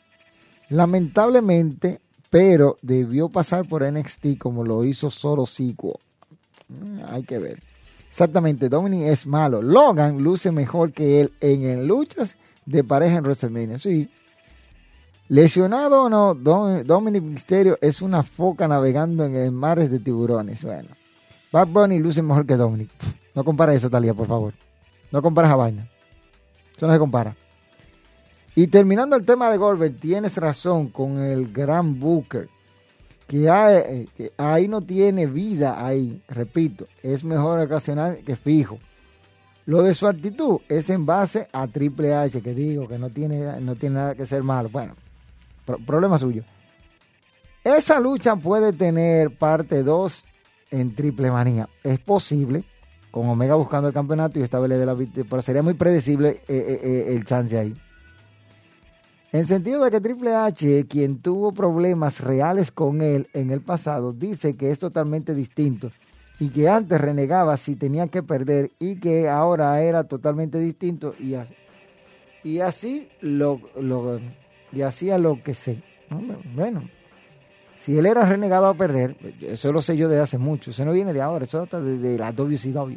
Lamentablemente, pero debió pasar por NXT como lo hizo Solo Sikoa. Hay que ver. Exactamente, Dominic es malo. Logan luce mejor que él en luchas de pareja en WrestleMania. Sí. Lesionado o no, Dominic Mysterio es una foca navegando en mares de tiburones. Bueno, Bad Bunny luce mejor que Dominic. No compara eso, Talía, por favor. No comparas a vaina. Eso no se compara. Y terminando el tema de Goldberg, tienes razón con el gran Booker, que ahí no tiene vida ahí, repito, es mejor ocasional que fijo. Lo de su actitud es en base a Triple H, que digo que no tiene nada que ser malo. Bueno, problema suyo. Esa lucha puede tener parte 2 en Triple Manía. Es posible, con Omega buscando el campeonato y esta vez le dé la victoria, pero sería muy predecible el chance ahí. En sentido de que Triple H, quien tuvo problemas reales con él en el pasado, dice que es totalmente distinto y que antes renegaba si tenía que perder y que ahora era totalmente distinto y así hacía lo que sé. Bueno, si él era renegado a perder, eso lo sé yo desde hace mucho, eso no viene de ahora, eso está de la WCW.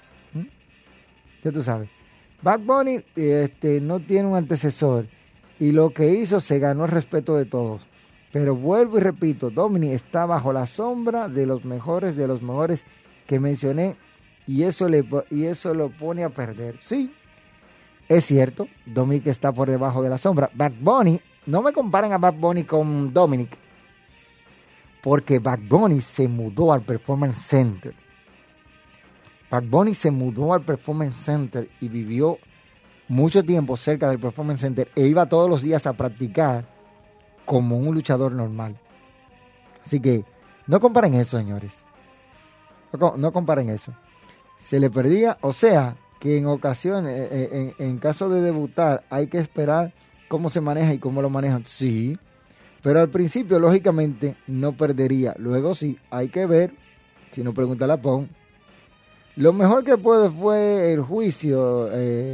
Ya tú sabes. Bad Bunny no tiene un antecesor. Y lo que hizo se ganó el respeto de todos. Pero vuelvo y repito, Dominic está bajo la sombra de los mejores que mencioné. Y eso lo pone a perder. Sí, es cierto, Dominic está por debajo de la sombra. Bad Bunny, no me comparen a Bad Bunny con Dominic. Porque Bad Bunny se mudó al Performance Center. Bad Bunny se mudó al Performance Center y vivió mucho tiempo cerca del Performance Center e iba todos los días a practicar como un luchador normal. Así que no comparen eso, señores. No comparen eso. Se le perdía, o sea, que en ocasiones, en caso de debutar, hay que esperar cómo se maneja y cómo lo manejan. Sí, pero al principio, lógicamente, no perdería. Luego sí, hay que ver, si no pregunta la PON. Lo mejor que puede fue el juicio,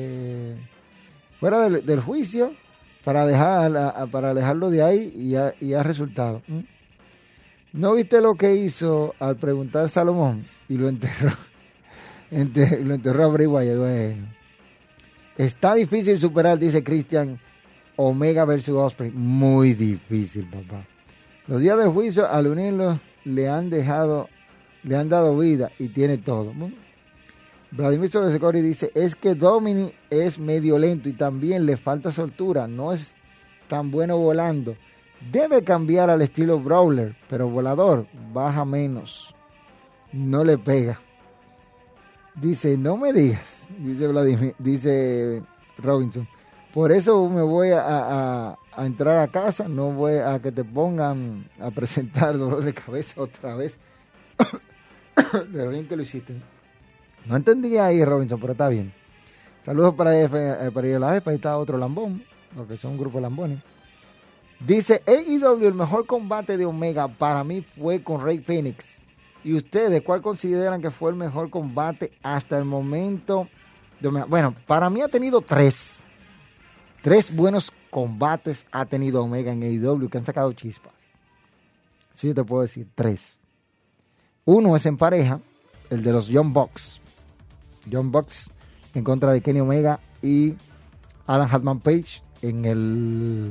fuera del juicio, para alejarlo de ahí y ha resultado. ¿No viste lo que hizo al preguntar Salomón? Y lo enterró. Lo enterró a Bray Wyatt. Bueno. Está difícil superar, dice Christian, Omega versus Ospreay. Muy difícil, papá. Los días del juicio, al unirlos, le han dado vida y tiene todo. Vladimir Sobesecori dice, es que Dominic es medio lento y también le falta soltura, no es tan bueno volando. Debe cambiar al estilo brawler, pero volador baja menos, no le pega. Dice, no me digas, dice Robinson, por eso me voy a entrar a casa, no voy a que te pongan a presentar dolor de cabeza otra vez. De lo bien que lo hiciste. No entendía ahí, Robinson, pero está bien. Saludos para la jefa, ahí está otro lambón, porque son un grupo de lambones. Dice, AEW, el mejor combate de Omega para mí fue con Rey Fénix. ¿Y ustedes cuál consideran que fue el mejor combate hasta el momento de Omega? Bueno, para mí ha tenido 3. 3 buenos combates ha tenido Omega en AEW que han sacado chispas. Sí, yo te puedo decir 3. Uno es en pareja, el de los Young Bucks. Young Bucks en contra de Kenny Omega y Adam Hatman Page en el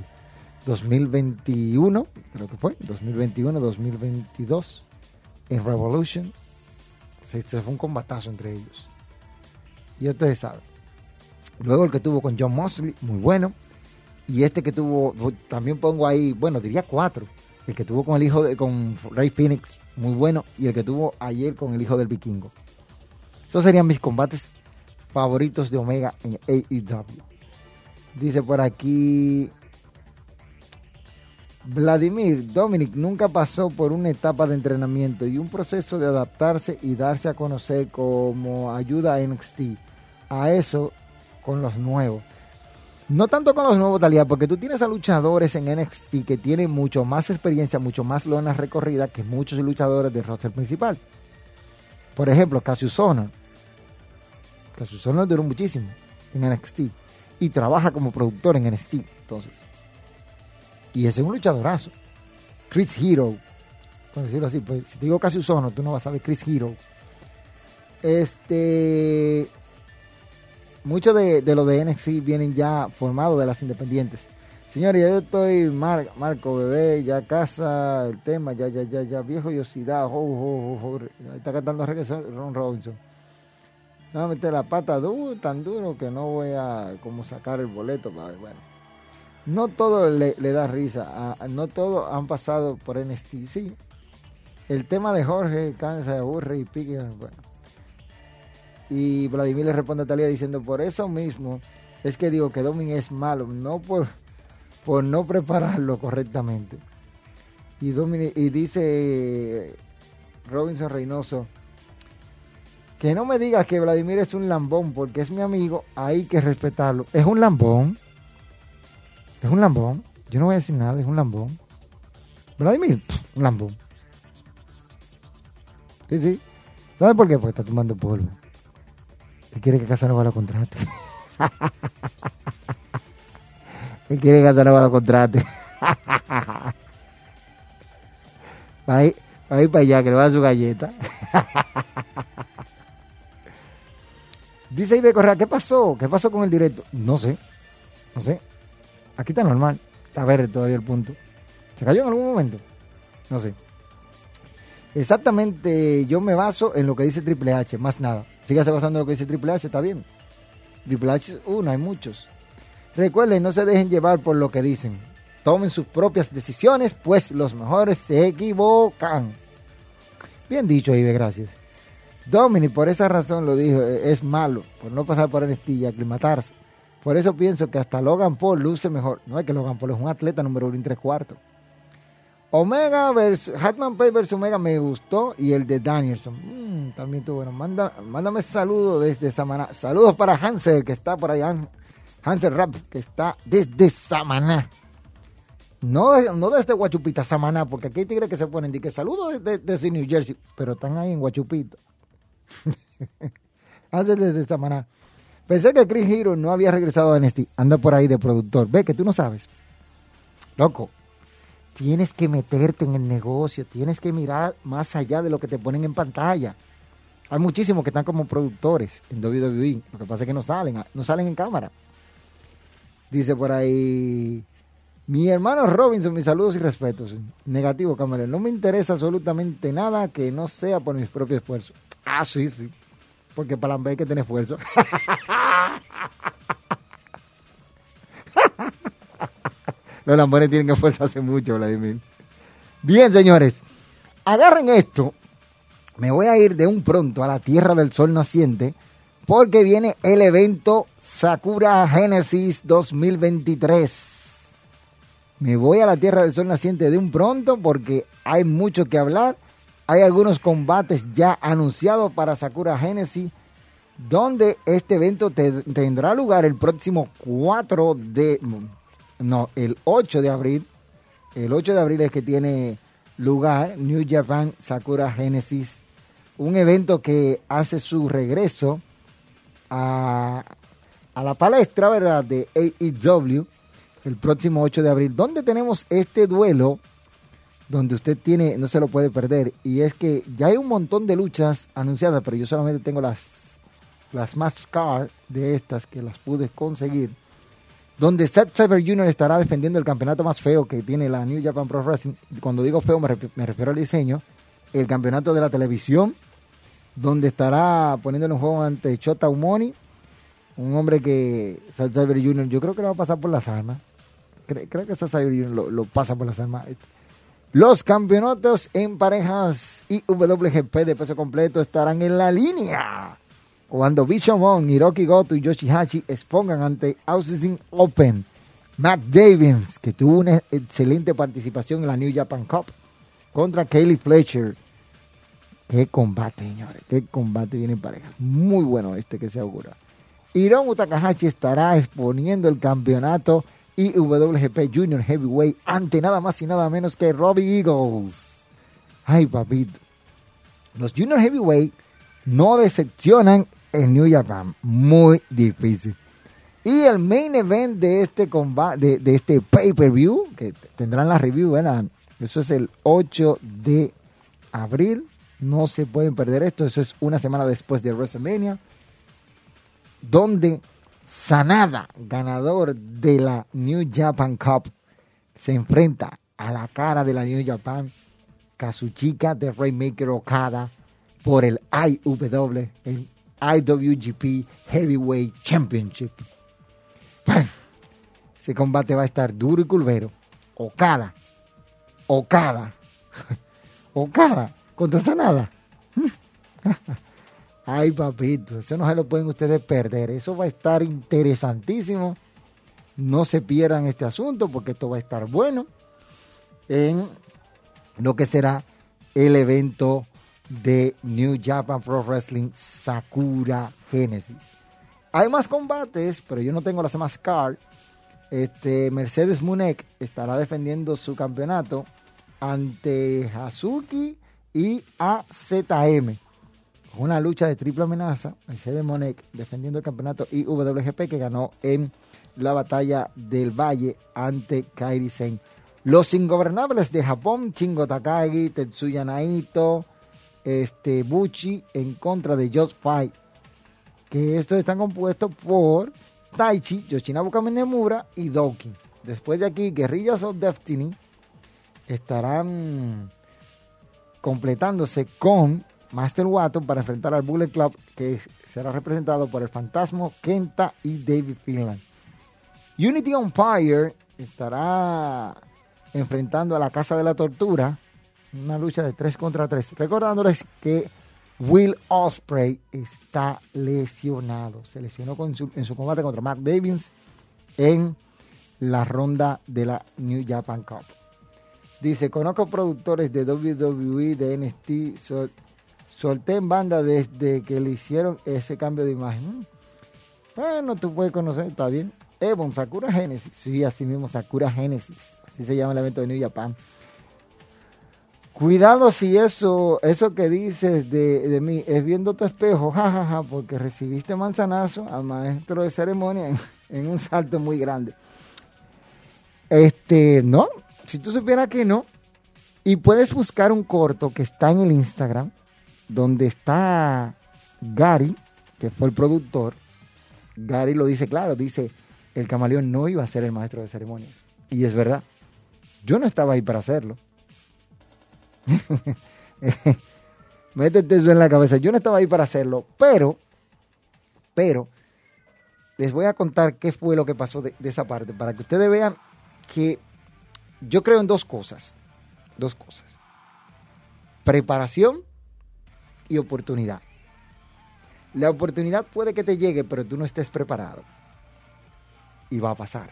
2021, creo que fue, 2021-2022, en Revolution. Se fue un combatazo entre ellos. Y ustedes saben. Luego el que tuvo con John Moxley, muy bueno. Y este que tuvo, también pongo ahí, bueno, diría 4. El que tuvo con el hijo con Rey Fénix, muy bueno. Y el que tuvo ayer con el hijo del Vikingo. Esos serían mis combates favoritos de Omega en AEW. Dice por aquí Vladimir, Dominic nunca pasó por una etapa de entrenamiento y un proceso de adaptarse y darse a conocer como ayuda a NXT. A eso con los nuevos. No tanto con los nuevos, Talía, porque tú tienes a luchadores en NXT que tienen mucho más experiencia, mucho más lona recorrida que muchos luchadores del roster principal. Por ejemplo, Cassius Ohno. Cassius Ohno duró muchísimo en NXT y trabaja como productor en NXT. Entonces, y ese es un luchadorazo. Chris Hero, por decirlo así, pues si te digo Cassius Ohno, tú no vas a ver Chris Hero. Muchos de los de NXT vienen ya formados de las independientes. Señores, ya yo estoy, Marco, bebé, ya casa, el tema, ya, viejo y oxidado. Está cantando Ron Robinson. Me voy a meter la pata tan duro que no voy a como sacar el boleto. Bueno, no todo le da risa. No todos han pasado por NXT. Sí, el tema de Jorge cansa, aburre y pique. Bueno. Y Vladimir le responde a Talía diciendo, por eso mismo es que digo que Dominic es malo, no por no prepararlo correctamente. Y dice Robinson Reynoso, que no me digas que Vladimir es un lambón, porque es mi amigo, hay que respetarlo. Es un lambón. Es un lambón. Yo no voy a decir nada, es un lambón. Vladimir, un lambón. Sí. ¿Sabes por qué? Porque está tomando polvo. Él quiere que Casanova lo contrate. Él quiere que Casanova lo contrate. Va a ir para allá, que le va a dar su galleta. Dice Ibe Correa, ¿qué pasó? ¿Qué pasó con el directo? No sé. Aquí está normal. Está verde todavía el punto. ¿Se cayó en algún momento? No sé. Exactamente, yo me baso en lo que dice Triple H, más nada. Sígase basando en lo que dice Triple H, está bien. Triple H es uno, hay muchos. Recuerden, no se dejen llevar por lo que dicen. Tomen sus propias decisiones, pues los mejores se equivocan. Bien dicho, Ibe, gracias. Dominic, por esa razón lo dijo, es malo, por no pasar por NXT y aclimatarse. Por eso pienso que hasta Logan Paul luce mejor. No es que Logan Paul es un atleta número 1 en 3/4. Omega versus Hatman Page versus Omega me gustó, y el de Danielson también estuvo bueno. Mándame saludos desde Samaná. Saludos para Hansel, que está por allá. Hansel Rap, que está desde Samaná. No desde Guachupita, Samaná, porque aquí hay tigres que se ponen de que saludos desde New Jersey, pero están ahí en Guachupita. Hansel desde Samaná. Pensé que Chris Hero no había regresado a NXT. Anda por ahí de productor. Ve que tú no sabes. Loco. Tienes que meterte en el negocio, tienes que mirar más allá de lo que te ponen en pantalla. Hay muchísimos que están como productores en WWE, lo que pasa es que no salen en cámara. Dice por ahí, mi hermano Robinson, mis saludos y respetos. Negativo, camarero, no me interesa absolutamente nada que no sea por mis propios esfuerzos. Ah, sí, porque para la vez hay que tener esfuerzo. Los lambones tienen que esforzarse mucho, Vladimir. Bien, señores. Agarren esto. Me voy a ir de un pronto a la Tierra del Sol Naciente, porque viene el evento Sakura Genesis 2023. Me voy a la Tierra del Sol Naciente de un pronto porque hay mucho que hablar. Hay algunos combates ya anunciados para Sakura Genesis, donde este evento tendrá lugar el próximo el 8 de abril. El 8 de abril es que tiene lugar New Japan Sakura Genesis, un evento que hace su regreso a la palestra, ¿verdad?, de AEW el próximo 8 de abril, donde tenemos este duelo donde usted no se lo puede perder. Y es que ya hay un montón de luchas anunciadas, pero yo solamente tengo las Mastercard de estas que las pude conseguir, donde Zack Sabre Jr. estará defendiendo el campeonato más feo que tiene la New Japan Pro Wrestling. Cuando digo feo me refiero al diseño. El campeonato de la televisión, donde estará poniéndole un juego ante Shota Umoni, un hombre que Zack Sabre Jr. yo creo que lo va a pasar por las armas. Creo que Zack Sabre Jr. lo pasa por las armas. Los campeonatos en parejas y IWGP de peso completo estarán en la línea cuando Bishamon, Hiroki Goto y Yoshihashi expongan ante Austin Open. Matt Davies, que tuvo una excelente participación en la New Japan Cup, contra Kaylee Fletcher. Qué combate, señores. Qué combate viene en parejas. Muy bueno que se augura. Hiromu Takahashi estará exponiendo el campeonato IWGP Junior Heavyweight ante nada más y nada menos que Robbie Eagles. Ay, papito. Los Junior Heavyweight no decepcionan en New Japan. Muy difícil. Y el main event de este combate, de este pay-per-view, que tendrán la review, ¿verdad? Eso es el 8 de abril. No se pueden perder esto. Eso es una semana después de WrestleMania, donde Sanada, ganador de la New Japan Cup, se enfrenta a la cara de la New Japan, Kazuchika de Rainmaker Okada, por el IWGP Heavyweight Championship. Bueno, ese combate va a estar duro y curvero. Okada contra Sanada. Ay, papito, eso no se lo pueden ustedes perder. Eso va a estar interesantísimo. No se pierdan este asunto porque esto va a estar bueno en lo que será el evento de New Japan Pro Wrestling Sakura Genesis. Hay más combates, pero yo no tengo las más card. Mercedes Monek estará defendiendo su campeonato ante Hazuki y AZM. Una lucha de triple amenaza. Mercedes Monek defendiendo el campeonato IWGP que ganó en la batalla del Valle ante Kairi Sen. Los ingobernables de Japón, Shingo Takagi, Tetsuya Naito, Bushi en contra de Just Fight. Que estos están compuestos por Taichi, Yoshinobu Kaminemura y Douki. Después de aquí, Guerrillas of Destiny estarán completándose con Master Wato para enfrentar al Bullet Club, que será representado por el Fantasma, Kenta y David Finland. Unity on Fire estará enfrentando a la Casa de la Tortura, una lucha de 3 contra 3. Recordándoles que Will Ospreay está lesionado. Se lesionó en su combate contra Matt Davies en la ronda de la New Japan Cup. Dice, conozco productores de WWE, de NXT, solté en banda desde que le hicieron ese cambio de imagen. Bueno, tú puedes conocer, está bien. Evon, Sakura Genesis. Sí, así mismo, Sakura Genesis. Así se llama el evento de New Japan. Cuidado si eso que dices de mí es viendo tu espejo, jajaja, porque recibiste manzanazo al maestro de ceremonia en un salto muy grande. No, si tú supieras que no, y puedes buscar un corto que está en el Instagram, donde está Gary, que fue el productor. Gary lo dice claro, dice, el camaleón no iba a ser el maestro de ceremonias. Y es verdad, yo no estaba ahí para hacerlo. Métete eso en la cabeza, yo no estaba ahí para hacerlo, pero les voy a contar qué fue lo que pasó de esa parte, para que ustedes vean que yo creo en dos cosas, preparación y oportunidad. La oportunidad puede que te llegue, pero tú no estés preparado, y va a pasar.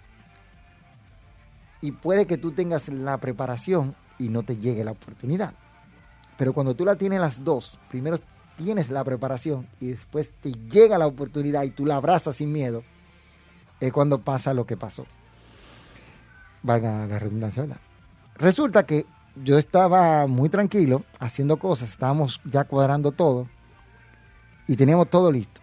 Y puede que tú tengas la preparación y no te llegue la oportunidad. Pero cuando tú la tienes las dos, primero tienes la preparación y después te llega la oportunidad y tú la abrazas sin miedo, es cuando pasa lo que pasó. Valga la redundancia, ¿verdad? Resulta que yo estaba muy tranquilo haciendo cosas, estábamos ya cuadrando todo y teníamos todo listo.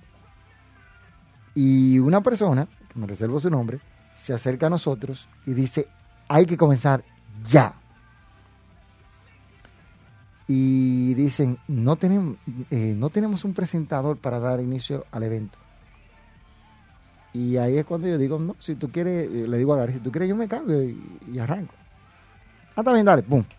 Y una persona, que me reservo su nombre, se acerca a nosotros y dice, hay que comenzar ya. y dicen, no tenemos un presentador para dar inicio al evento. Y ahí es cuando yo digo, no, si tú quieres, le digo a Gary, si tú quieres yo me cambio y arranco. Está bien, dale, pum.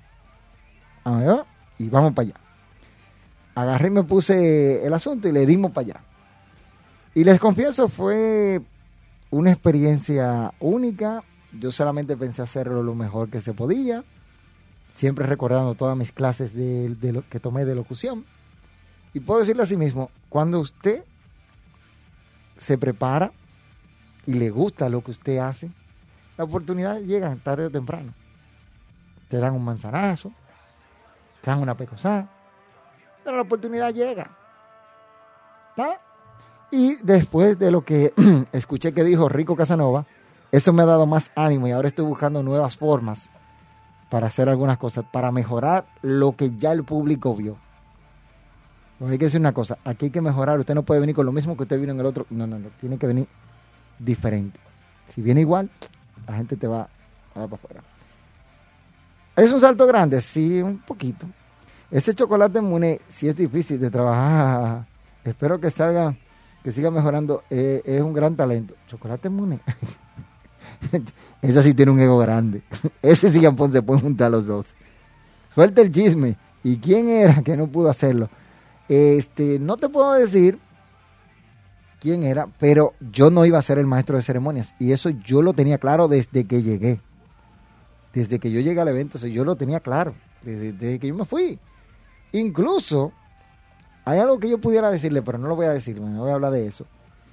Y vamos para allá. Agarré y me puse el asunto y le dimos para allá. Y les confieso, fue una experiencia única. Yo solamente pensé hacerlo lo mejor que se podía, siempre recordando todas mis clases de lo que tomé de locución. Y puedo decirle a sí mismo, cuando usted se prepara y le gusta lo que usted hace, la oportunidad llega tarde o temprano. Te dan un manzanazo, te dan una pecosada, pero la oportunidad llega. ¿Ah? Y después de lo que escuché que dijo Rico Casanova, eso me ha dado más ánimo y ahora estoy buscando nuevas formas para hacer algunas cosas, para mejorar lo que ya el público vio. Porque hay que decir una cosa, aquí hay que mejorar, usted no puede venir con lo mismo que usted vino en el otro, no, tiene que venir diferente. Si viene igual, la gente te va a dar para afuera. ¿Es un salto grande? Sí, un poquito. Ese chocolate Mune sí es difícil de trabajar. Espero que salga, que siga mejorando. Es un gran talento. Chocolate Mune. Ese sí tiene un ego grande. Ese sí se pueden juntar los dos. Suelta el chisme. ¿Y quién era que no pudo hacerlo? No te puedo decir quién era, pero yo no iba a ser el maestro de ceremonias. Y eso yo lo tenía claro desde que llegué. Desde que yo llegué al evento, yo lo tenía claro. Desde que yo me fui. Incluso, hay algo que yo pudiera decirle, pero no lo voy a decir, no voy a hablar de eso.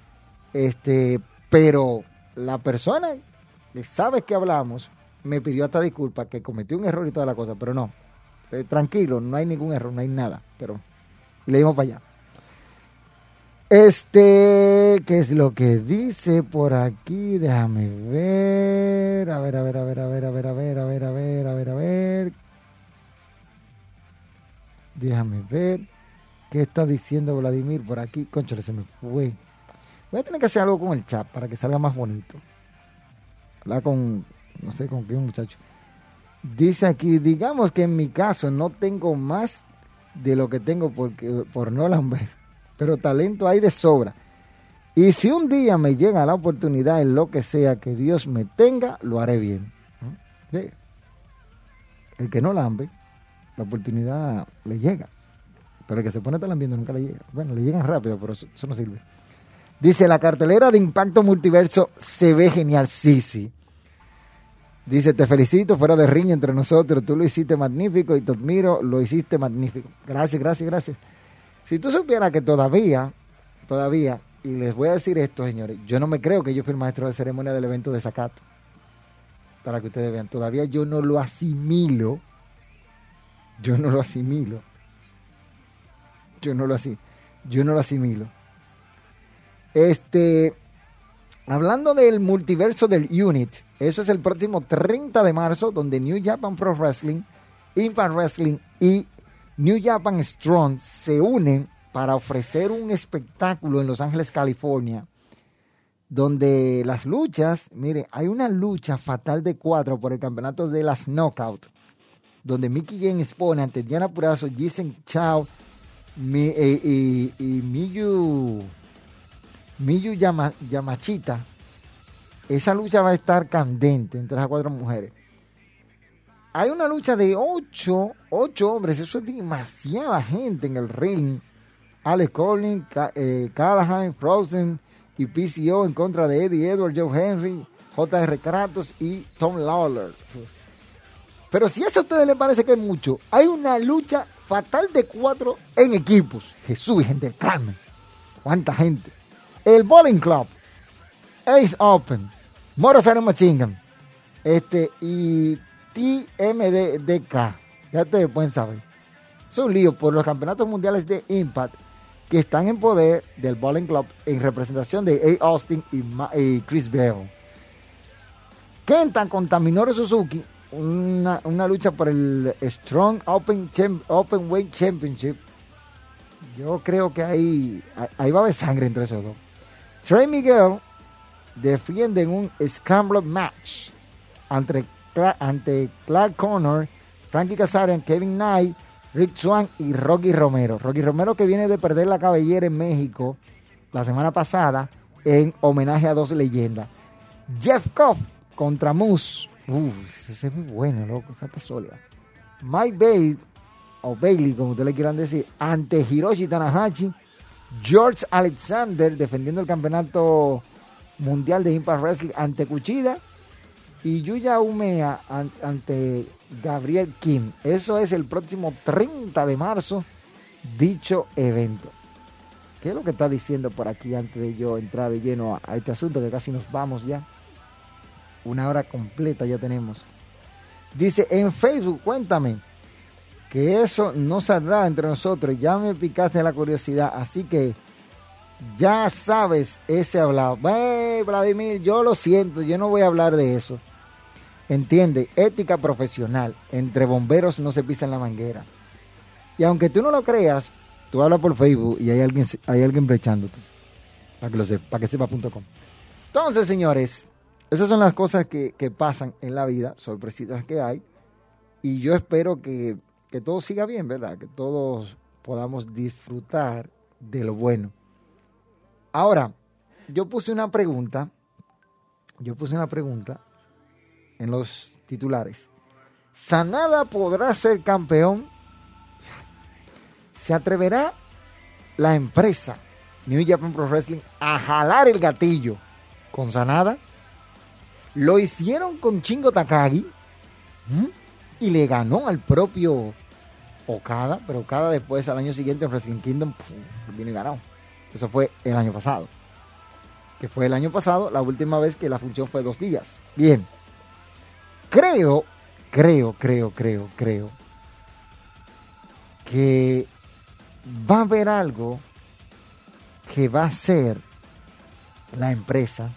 Pero la persona que sabe que hablamos me pidió hasta disculpas, que cometió un error y toda la cosa, pero no. Tranquilo, no hay ningún error, no hay nada. Pero le dimos para allá. ¿Qué es lo que dice por aquí? Déjame ver. A ver. Déjame ver. ¿Qué está diciendo Vladimir por aquí? Cónchale, se me fue. Voy a tener que hacer algo con el chat para que salga más bonito. Hablar con, no sé con qué muchacho. Dice aquí, digamos que en mi caso no tengo más de lo que tengo por no lamber, pero talento hay de sobra. Y si un día me llega la oportunidad en lo que sea que Dios me tenga, lo haré bien. ¿Sí? El que no lambe, la oportunidad le llega. Pero el que se pone talambiendo nunca le llega. Bueno, le llegan rápido, pero eso no sirve. Dice, la cartelera de Impacto Multiverso se ve genial. Sí. Dice, te felicito, fuera de riña entre nosotros, tú lo hiciste magnífico y te admiro, lo hiciste magnífico. Gracias. Si tú supieras que todavía, y les voy a decir esto, señores, yo no me creo que yo fui el maestro de ceremonia del evento de Zacato. Para que ustedes vean, todavía yo no lo asimilo. Hablando del multiverso del Unit, eso es el próximo 30 de marzo, donde New Japan Pro Wrestling, Impact Wrestling y New Japan Strong se unen para ofrecer un espectáculo en Los Ángeles, California, donde las luchas, mire, hay una lucha fatal de 4 por el campeonato de las Knockout, donde Mickie James pone ante Diana Purrazzo, Jisen Chao y Miyu Yamashita. Esa lucha va a estar candente entre las 4 mujeres. Hay una lucha de 8 hombres, eso es demasiada gente en el ring. Alex Collins, Callahan, Frozen y PCO en contra de Eddie Edwards, Joe Henry, J.R. Kratos y Tom Lawler. Pero si eso a ustedes les parece que es mucho, hay una lucha fatal de 4 en equipos. Jesús, gente del Carmen. ¿Cuánta gente? El Bowling Club, Ace Open, Motorcycle Machine Gun, y TMDK. Ya ustedes pueden saber. Es un lío por los campeonatos mundiales de Impact que están en poder del Bowling Club en representación de A. Austin y Chris Bell. Kenta contra Minoru Suzuki, una lucha por el Strong Open Weight Championship. Yo creo que ahí va a haber sangre entre esos dos. Trey Miguel defiende en un Scramble match ante Clark Connor, Frankie Kazarian, Kevin Knight, Rick Swann y Rocky Romero. Rocky Romero, que viene de perder la cabellera en México la semana pasada en homenaje a dos leyendas. Jeff Cobb contra Moose. Ese es muy bueno, loco, esa está sólida. Mike Bailey, o Bailey, como ustedes le quieran decir, ante Hiroshi Tanahashi. George Alexander defendiendo el campeonato mundial de Impact Wrestling ante Kushida. Y Yuya Uemura ante Gabriel Kim. Eso es el próximo 30 de marzo, dicho evento. ¿Qué es lo que está diciendo por aquí antes de yo entrar de lleno a este asunto, que casi nos vamos ya? 1 hora completa ya tenemos. Dice en Facebook, cuéntame, que eso no saldrá entre nosotros. Ya me picaste la curiosidad, así que ya sabes ese hablado. Vladimir, yo lo siento, yo no voy a hablar de eso. Entiende, ética profesional. Entre bomberos no se pisa en la manguera. Y aunque tú no lo creas, tú hablas por Facebook y hay alguien brechándote. Para que lo sepa, para que sepa.com. Entonces, señores, esas son las cosas que pasan en la vida, sorpresitas que hay. Y yo espero que todo siga bien, ¿verdad? Que todos podamos disfrutar de lo bueno. Ahora, yo puse una pregunta en los titulares. ¿Sanada podrá ser campeón? ¿Se atreverá la empresa New Japan Pro Wrestling a jalar el gatillo con Sanada? Lo hicieron con Shingo Takagi y le ganó al propio Okada, pero Okada después al año siguiente en Wrestling Kingdom vino y ganó. Eso fue el año pasado. Que fue el año pasado la última vez que la función fue 2 días. Bien. Creo que va a haber algo que va a ser la empresa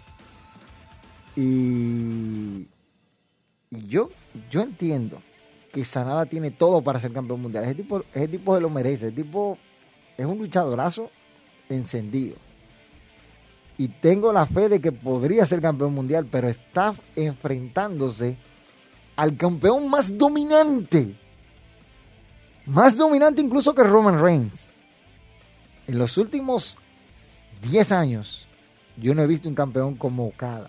y yo entiendo que Sanada tiene todo para ser campeón mundial. Ese tipo se lo merece. Ese tipo es un luchadorazo encendido. Y tengo la fe de que podría ser campeón mundial, pero está enfrentándose al campeón más dominante. Más dominante incluso que Roman Reigns. En los últimos 10 años, yo no he visto un campeón como Okada.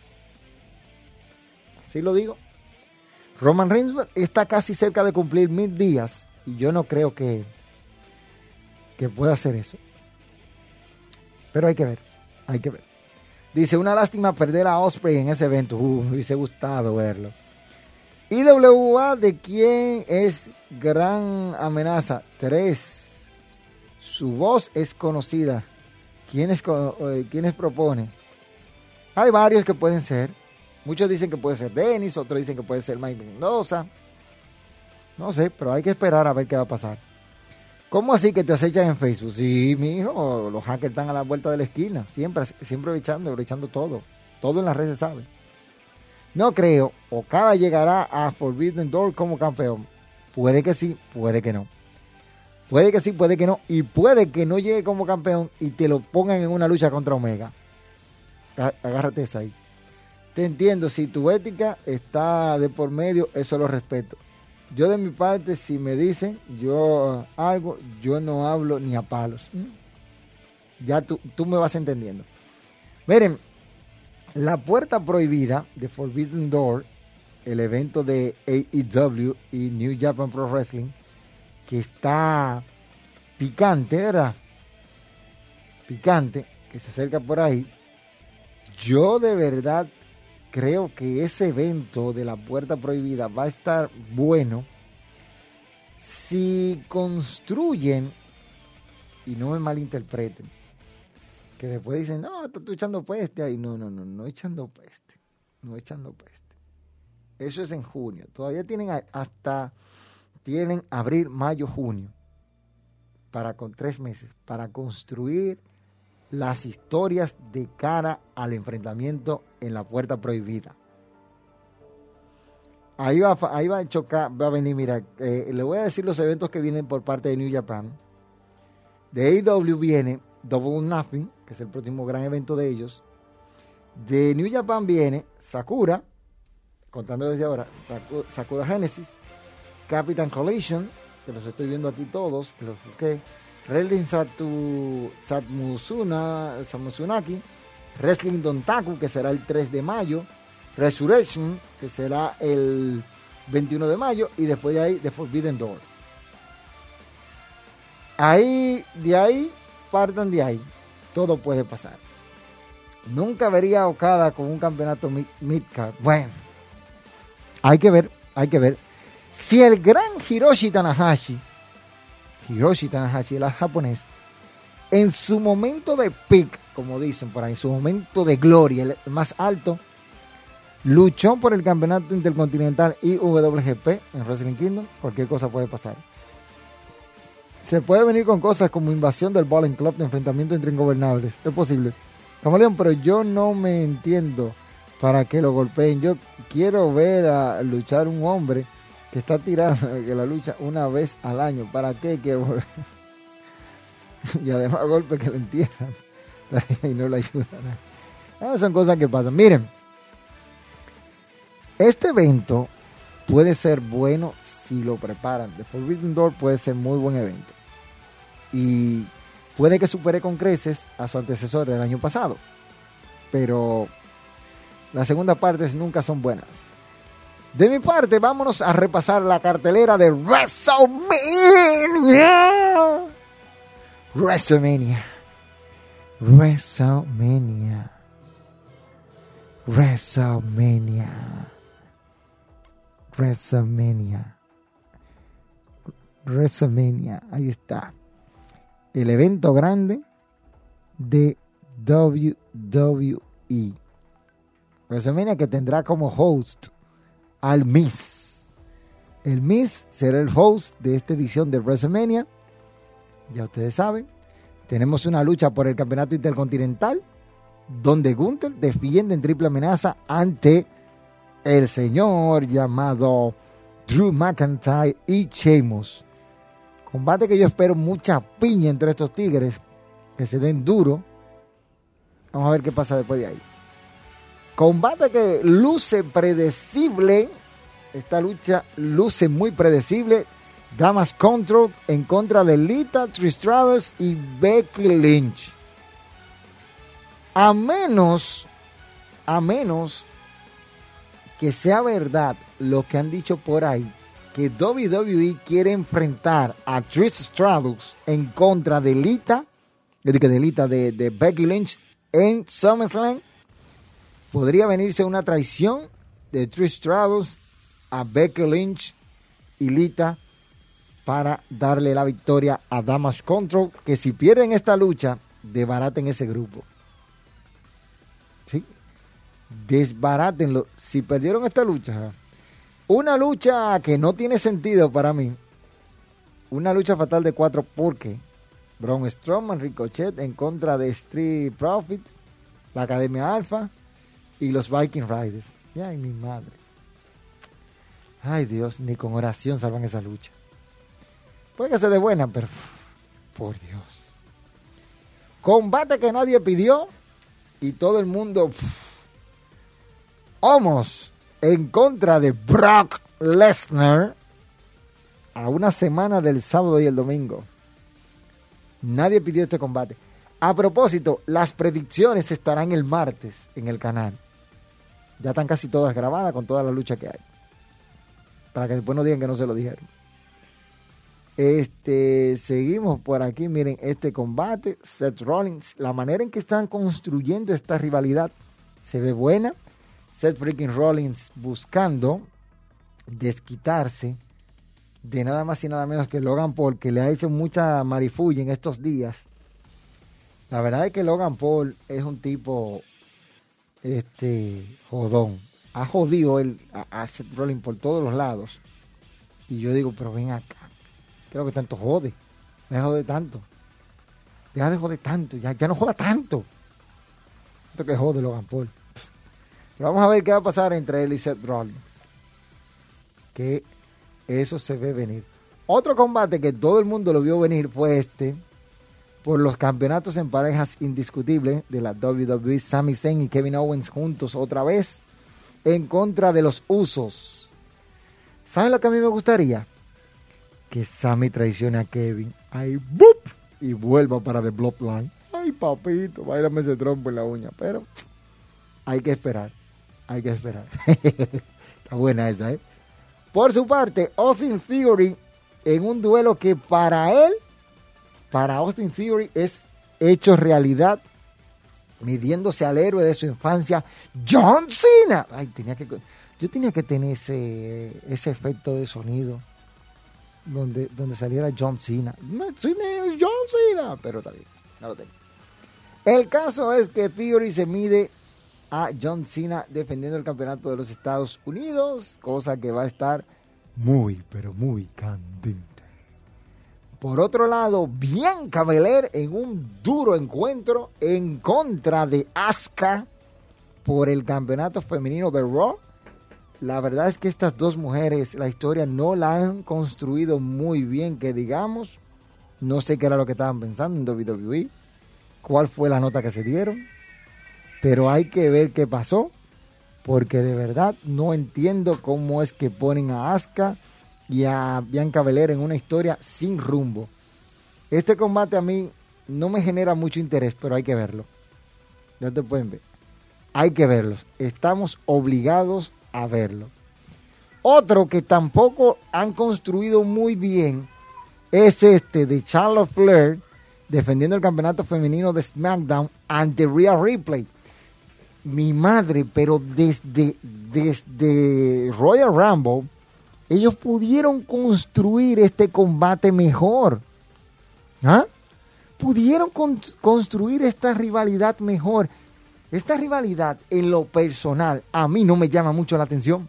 ¿Sí lo digo? Roman Reigns está casi cerca de cumplir 1000 días y yo no creo que pueda hacer eso. Pero hay que ver. Dice, una lástima perder a Ospreay en ese evento. Me hubiese gustado verlo. IWA, ¿de quién es gran amenaza? 3. Su voz es conocida. ¿Quiénes propone? Hay varios que pueden ser. Muchos dicen que puede ser Dennis, otros dicen que puede ser Mike Mendoza. No sé, pero hay que esperar a ver qué va a pasar. ¿Cómo así que te acechan en Facebook? Sí, mijo, los hackers están a la vuelta de la esquina. Siempre brechando todo. Todo en las redes se sabe. No creo. Okada llegará a Forbidden Door como campeón. Puede que sí, puede que no. Puede que sí, puede que no. Y puede que no llegue como campeón y te lo pongan en una lucha contra Omega. Agárrate esa ahí. Te entiendo, si tu ética está de por medio, eso lo respeto. Yo de mi parte, si me dicen yo no hablo ni a palos. Ya tú me vas entendiendo. Miren, la puerta prohibida de Forbidden Door, el evento de AEW y New Japan Pro Wrestling, que está picante, ¿verdad? Picante, que se acerca por ahí. Yo de verdad creo que ese evento de la puerta prohibida va a estar bueno si construyen, y no me malinterpreten, que después dicen, no, estás echando peste ahí. No echando peste. Eso es en junio. Todavía tienen abril, mayo, junio, con 3 meses, para construir las historias de cara al enfrentamiento en la puerta prohibida. Ahí va a chocar, va a venir, mira, le voy a decir los eventos que vienen por parte de New Japan. De AEW viene Double or Nothing, que es el próximo gran evento de ellos. De New Japan viene Sakura, contando desde ahora, Sakura Genesis, Capital Collision, que los estoy viendo aquí todos, que los busqué. Wrestling Samusunaki, Wrestling Dontaku, que será el 3 de mayo, Resurrection, que será el 21 de mayo, y después de ahí, The Forbidden Door. De ahí, partan de ahí. Todo puede pasar. Nunca vería a Okada con un campeonato mid-card. Bueno, hay que ver. Si el gran Hiroshi Tanahashi, el japonés, en su momento de peak, como dicen por ahí, en su momento de gloria, el más alto, luchó por el campeonato intercontinental IWGP en Wrestle Kingdom, cualquier cosa puede pasar. Se puede venir con cosas como invasión del Bowling Club de enfrentamiento entre ingobernables. Es posible. Camaleón, pero yo no me entiendo para que lo golpeen. Yo quiero ver a luchar un hombre que está tirando, que la lucha una vez al año. ¿Para qué quiero volver? Y además golpes que lo entierran y no le ayudan. Son cosas que pasan. Miren, este evento puede ser bueno si lo preparan. The Forbidden Door puede ser muy buen evento. Y puede que supere con creces a su antecesor del año pasado. Pero las segundas partes nunca son buenas. De mi parte, vámonos a repasar la cartelera de WrestleMania. WrestleMania. Ahí está. El evento grande de WWE. WrestleMania, que tendrá como host al Miz. El Miz será el host de esta edición de WrestleMania. Ya ustedes saben. Tenemos una lucha por el campeonato intercontinental, donde Gunther defiende en triple amenaza ante el señor llamado Drew McIntyre y Sheamus. Combate que yo espero mucha piña entre estos tigres, que se den duro. Vamos a ver qué pasa después de ahí. Combate que luce predecible. Esta lucha luce muy predecible. Damas Control en contra de Lita, Trish Stratus y Becky Lynch. A menos que sea verdad lo que han dicho por ahí, que WWE quiere enfrentar a Trish Stratus en contra de Lita, de Becky Lynch en SummerSlam, podría venirse una traición de Trish Stratus a Becky Lynch y Lita para darle la victoria a Damage Control, que si pierden esta lucha, desbaraten ese grupo. ¿Sí? Desbarátenlo. Si perdieron esta lucha, una lucha que no tiene sentido para mí, una lucha fatal de 4, porque Braun Strowman, Ricochet en contra de Street Profit, la Academia Alpha y los Viking Riders. Ay, mi madre. Ay, Dios, ni con oración salvan esa lucha. Puede que sea de buena, pero por Dios. Combate que nadie pidió y todo el mundo. Omos en contra de Brock Lesnar a una semana del sábado y el domingo. Nadie pidió este combate. A propósito, las predicciones estarán el martes en el canal. Ya están casi todas grabadas con toda la lucha que hay. Para que después no digan que no se lo dijeron. Seguimos por aquí. Miren este combate. Seth Rollins, la manera en que están construyendo esta rivalidad se ve buena. Seth freaking Rollins buscando desquitarse de nada más y nada menos que Logan Paul, que le ha hecho mucha marifulla en estos días. La verdad es que Logan Paul es un tipo jodón. Ha jodido a Seth Rollins por todos los lados. Y yo digo, pero ven acá. ¿Qué es lo que tanto jode? Deja de joder tanto. Deja de joder tanto. Ya no joda tanto. Esto que jode Logan Paul. Pero vamos a ver qué va a pasar entre él y Seth Rollins. Que eso se ve venir. Otro combate que todo el mundo lo vio venir fue por los campeonatos en parejas indiscutibles de la WWE. Sami Zayn y Kevin Owens juntos otra vez en contra de los Usos. ¿Saben lo que a mí me gustaría? que Sami traicione a Kevin. Ay, ¡bup! Y vuelva para The Bloodline. Ay, papito, báilame ese trompo en la uña. Pero hay que esperar. Está buena esa, ¿eh? Por su parte, Austin Theory, en un duelo que para Austin Theory es hecho realidad, midiéndose al héroe de su infancia, John Cena. Ay, yo tenía que tener ese efecto de sonido donde saliera John Cena. John Cena, pero está bien, no lo tengo. El caso es que Theory se mide a John Cena defendiendo el campeonato de los Estados Unidos, cosa que va a estar muy, pero muy candente. Por otro lado, Bianca Belair en un duro encuentro en contra de Asuka por el campeonato femenino de Raw. La verdad es que estas dos mujeres, la historia no la han construido muy bien, que digamos. No sé qué era lo que estaban pensando en WWE, cuál fue la nota que se dieron, pero hay que ver qué pasó, porque de verdad no entiendo cómo es que ponen a Asuka y a Bianca Belair en una historia sin rumbo. Este combate a mí no me genera mucho interés, pero hay que verlo. No te pueden ver. Hay que verlos. Estamos obligados a verlo. Otro que tampoco han construido muy bien es de Charlotte Flair defendiendo el campeonato femenino de SmackDown ante Rhea Ripley. Mi madre, pero desde Royal Rumble ellos pudieron construir este combate mejor. ¿Ah? Pudieron construir esta rivalidad mejor. Esta rivalidad, en lo personal, a mí no me llama mucho la atención.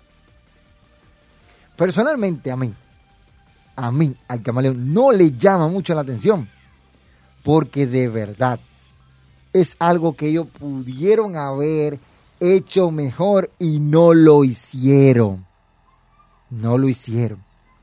Personalmente, a mí, al Camaleón, no le llama mucho la atención. Porque de verdad, es algo que ellos pudieron haber hecho mejor y no lo hicieron. No lo hicieron.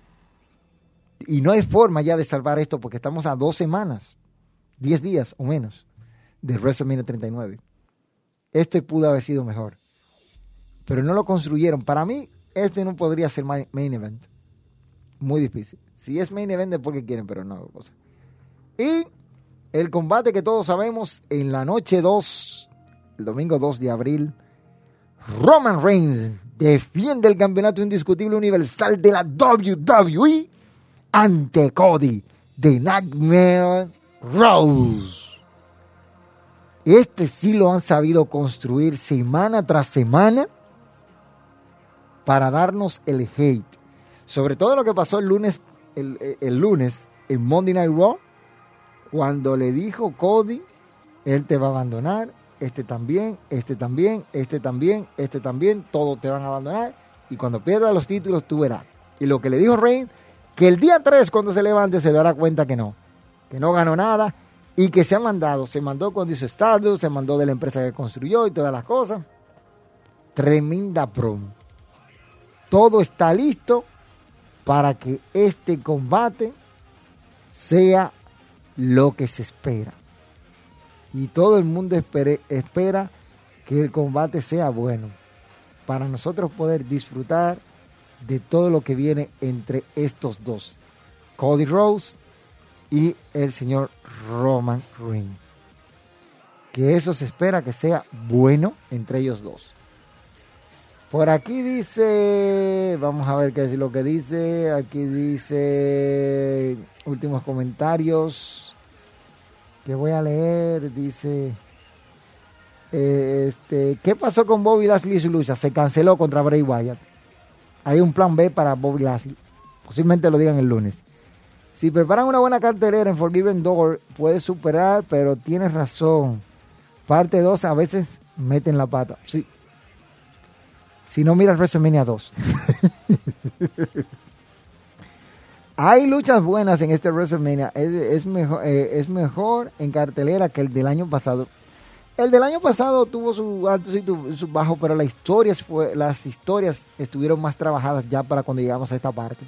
Y no hay forma ya de salvar esto porque estamos a 2 semanas, 10 días o menos, de WrestleMania 39. Esto pudo haber sido mejor. Pero no lo construyeron. Para mí, no podría ser main event. Muy difícil. Si es main event es porque quieren, pero no. Y el combate que todos sabemos, en la noche 2, el domingo 2 de abril, Roman Reigns defiende el campeonato indiscutible universal de la WWE ante Cody de Nightmare Rose. Sí lo han sabido construir semana tras semana para darnos el hate. Sobre todo lo que pasó el lunes en Monday Night Raw, cuando le dijo Cody, él te va a abandonar, también, todos te van a abandonar, y cuando pierdas los títulos tú verás. Y lo que le dijo Reigns, que el día 3 cuando se levante se dará cuenta que no ganó nada, y que se mandó cuando hizo Stardust, se mandó de la empresa que construyó y todas las cosas. Tremenda promo. Todo está listo para que este combate sea lo que se espera. Y todo el mundo espera que el combate sea bueno, para nosotros poder disfrutar de todo lo que viene entre estos dos, Cody Rhodes y el señor Roman Reigns. Que eso se espera que sea bueno entre ellos dos. Por aquí dice, vamos a ver qué es lo que dice. Aquí dice, últimos comentarios que voy a leer. Dice, ¿qué pasó con Bobby Lashley y su lucha? Se canceló contra Bray Wyatt. Hay un plan B para Bobby Lashley. Posiblemente lo digan el lunes. Si preparan una buena cartelera en Forbidden Door, puede superar, pero tienes razón. Parte 2 a veces meten la pata. Sí. Si no miras WrestleMania 2. Hay luchas buenas en este WrestleMania. Es mejor en cartelera que el del año pasado. El del año pasado tuvo su alto y su bajo, pero las historias estuvieron más trabajadas ya para cuando llegamos a esta parte.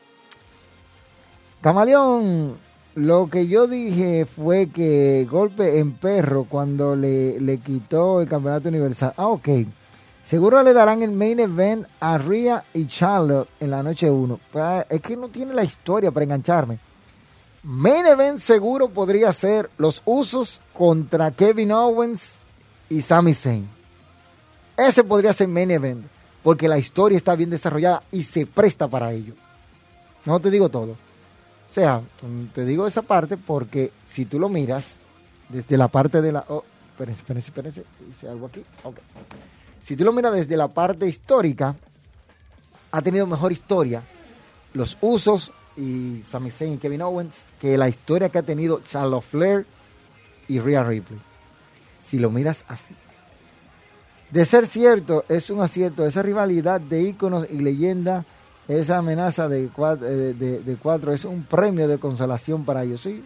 Camaleón, lo que yo dije fue que golpe en perro cuando le quitó el campeonato universal. Ok. Seguro le darán el main event a Rhea y Charlotte en la noche 1. Es que no tiene la historia para engancharme. Main event seguro podría ser los Usos contra Kevin Owens y Sami Zayn. Ese podría ser main event, porque la historia está bien desarrollada y se presta para ello. No te digo todo. O sea, te digo esa parte porque si tú lo miras desde la parte de la... Oh, espérense. Hice algo aquí. Okay. Si tú lo miras desde la parte histórica, ha tenido mejor historia los Usos y Sami Zayn y Kevin Owens que la historia que ha tenido Charlotte Flair y Rhea Ripley. Si lo miras así. De ser cierto, es un acierto. Esa rivalidad de íconos y leyenda, esa amenaza de cuatro es un premio de consolación para ellos. Sí.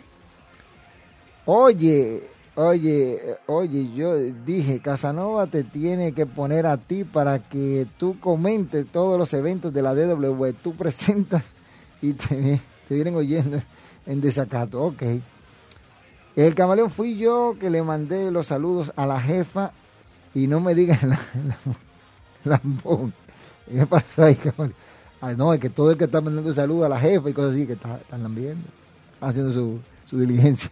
Oye, yo dije, Casanova te tiene que poner a ti para que tú comentes todos los eventos de la DW. Tú presentas y te vienen oyendo en desacato. Ok. El camaleón fui yo que le mandé los saludos a la jefa y no me digan lambón. ¿Qué pasó ahí, camaleón? No, es que todo el que está mandando saludos a la jefa y cosas así, que están lambiendo, haciendo su diligencia.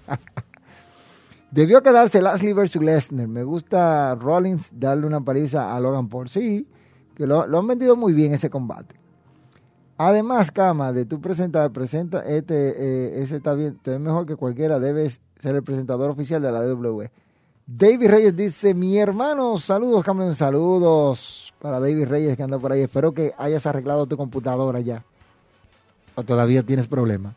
Debió quedarse Lashley versus Lesnar. Me gusta Rollins darle una paliza a Logan Paul. Sí, que lo han vendido muy bien ese combate. Además, Cama, de tu presenta, ese está bien, te ve mejor que cualquiera, debes ser el presentador oficial de la WWE. David Reyes dice, mi hermano, saludos, Cameron, saludos para David Reyes que anda por ahí. Espero que hayas arreglado tu computadora ya. ¿O todavía tienes problemas?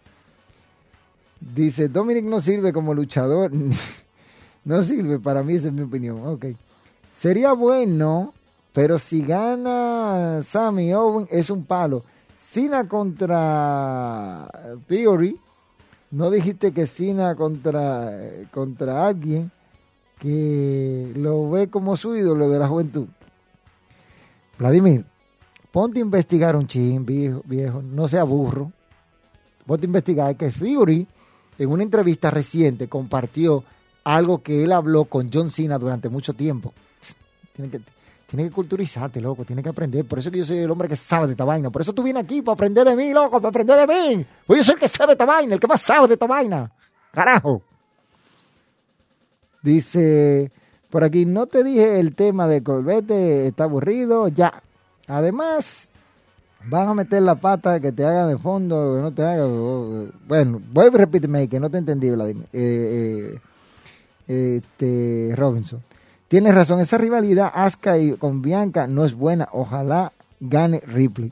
Dice, Dominic no sirve como luchador. No sirve, para mí esa es mi opinión. Ok. Sería bueno, pero si gana Sami Owen es un palo. Cena contra Theory. No dijiste que Cena contra alguien que lo ve como su ídolo de la juventud. Vladimir, ponte a investigar un chin, viejo. No sea burro. Ponte a investigar que Theory en una entrevista reciente compartió algo que él habló con John Cena durante mucho tiempo. Tiene que culturizarte, loco, tiene que aprender. Por eso que yo soy el hombre que sabe de esta vaina. Por eso tú vienes aquí, para aprender de mí, loco, para aprender de mí. Pues yo soy el que sabe de esta vaina, el que más sabe de esta vaina. Carajo. Dice, por aquí, no te dije el tema de Corvette, está aburrido, ya. Además, van a meter la pata que te haga de fondo, que no te haga... Bueno, voy a repetirme que no te entendí, Vladimir. Robinson. Tienes razón, esa rivalidad Asuka y con Bianca no es buena. Ojalá gane Ripley.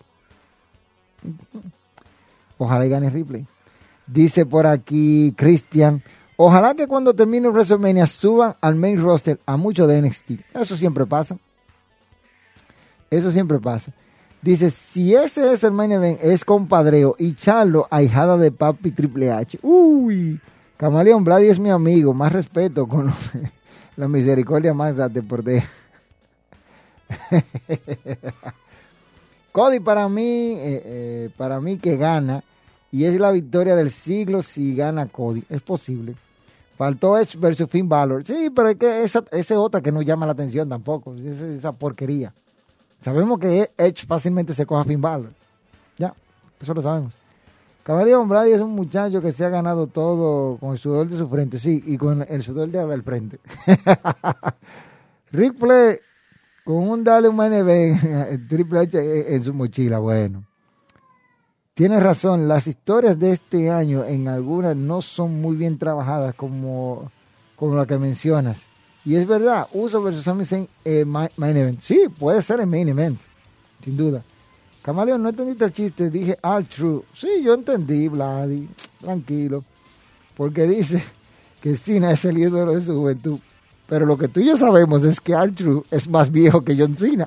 Ojalá gane Ripley. Dice por aquí Cristian, ojalá que cuando termine WrestleMania suban al main roster a muchos de NXT. Eso siempre pasa. Dice, si ese es el main event, es compadreo y Charlo, ahijada de papi Triple H. Uy, Camaleón, Vladi es mi amigo, más respeto con la misericordia más date por de. Cody para mí que gana y es la victoria del siglo si gana Cody. Es posible. Faltó Edge versus Finn Balor. Sí, pero es que esa es otra que no llama la atención tampoco. Esa porquería. Sabemos que Edge fácilmente se coja a Finn Balor. Ya, eso lo sabemos. Camaleón Brady es un muchacho que se ha ganado todo con el sudor de su frente. Sí, y con el sudor del frente. Ric Flair con un dale un main event, Triple H en su mochila. Bueno, tienes razón. Las historias de este año en algunas no son muy bien trabajadas como la que mencionas. Y es verdad, Uso versus Sami Zayn main event. Sí, puede ser el main event, sin duda. Camaleón, no entendiste el chiste, dije R-Truth. Sí, yo entendí, Vladi, tranquilo. Porque dice que Cena es el ídolo de su juventud. Pero lo que tú y yo sabemos es que R-Truth es más viejo que John Cena.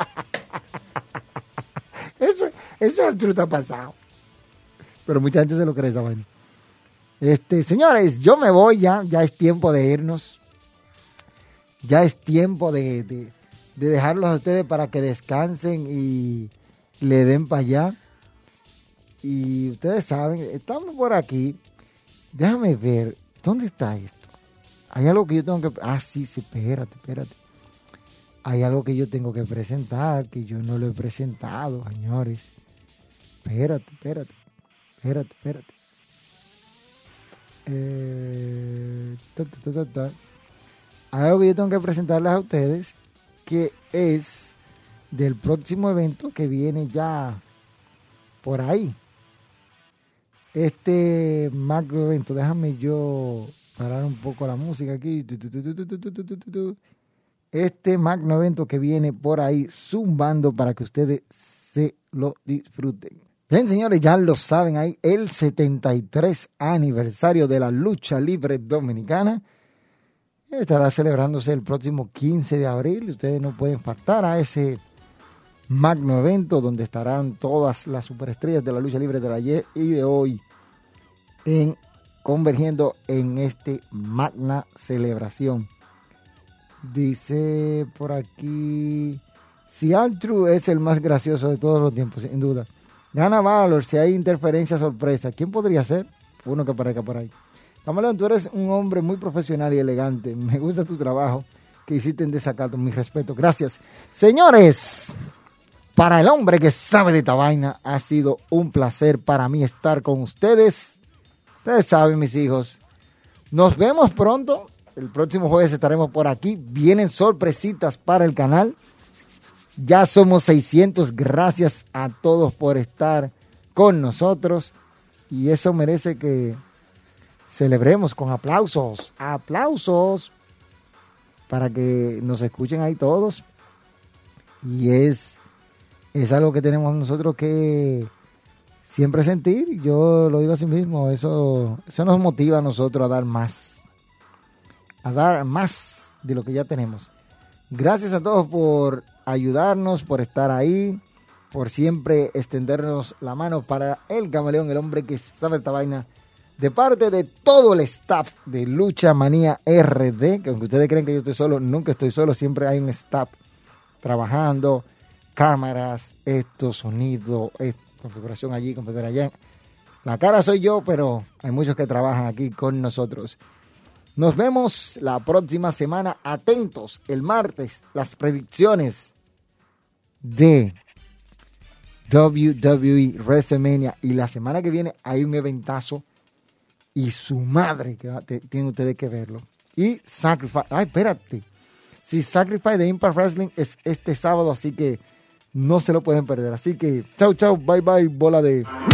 Ese R-Truth ha pasado. Pero mucha gente se lo cree esa vaina. Señores, yo me voy ya es tiempo de irnos. Ya es tiempo de dejarlos a ustedes para que descansen y le den para allá. Y ustedes saben, estamos por aquí. Déjame ver, ¿dónde está esto? Hay algo que yo tengo que... Ah, sí, espérate. hay algo que yo tengo que presentar, que yo no lo he presentado, señores. Espérate. Hay algo que yo tengo que presentarles a ustedes, que es del próximo evento que viene ya por ahí. Este macro evento, déjame yo parar un poco la música aquí. Este magno evento que viene por ahí zumbando para que ustedes se lo disfruten. Bien, señores, ya lo saben, ahí el 73 aniversario de la lucha libre dominicana estará celebrándose el próximo 15 de abril. Ustedes no pueden faltar a ese magno evento donde estarán todas las superestrellas de la lucha libre del ayer y de hoy convergiendo en este magna celebración. Dice por aquí, si R-Truth es el más gracioso de todos los tiempos, sin duda. Gana Valor si hay interferencia sorpresa. ¿Quién podría ser? Uno que aparezca por ahí. Camaleón, tú eres un hombre muy profesional y elegante. Me gusta tu trabajo que hiciste en desacato. Mi respeto. Gracias. Señores, para el hombre que sabe de esta vaina, ha sido un placer para mí estar con ustedes. Ustedes saben, mis hijos. Nos vemos pronto. El próximo jueves estaremos por aquí. Vienen sorpresitas para el canal. Ya somos 600. Gracias a todos por estar con nosotros. Y eso merece que celebremos con aplausos. Aplausos. Para que nos escuchen ahí todos. Y es algo que tenemos nosotros que siempre sentir. Yo lo digo así mismo. Eso nos motiva a nosotros a dar más. A dar más de lo que ya tenemos. Gracias a todos por ayudarnos, por estar ahí, por siempre extendernos la mano para el Camaleón, el hombre que sabe esta vaina, de parte de todo el staff de Lucha Manía RD, que aunque ustedes creen que yo estoy solo, nunca estoy solo, siempre hay un staff trabajando, cámaras, sonido, configuración allí, configuración allá. La cara soy yo, pero hay muchos que trabajan aquí con nosotros. Nos vemos la próxima semana. Atentos, el martes, las predicciones de WWE WrestleMania. Y la semana que viene hay un eventazo. Y su madre, que tienen ustedes que verlo. Y Sacrifice. Ay, espérate. Sí, Sacrifice de Impact Wrestling es este sábado, así que no se lo pueden perder. Así que, chau, bye, bola de...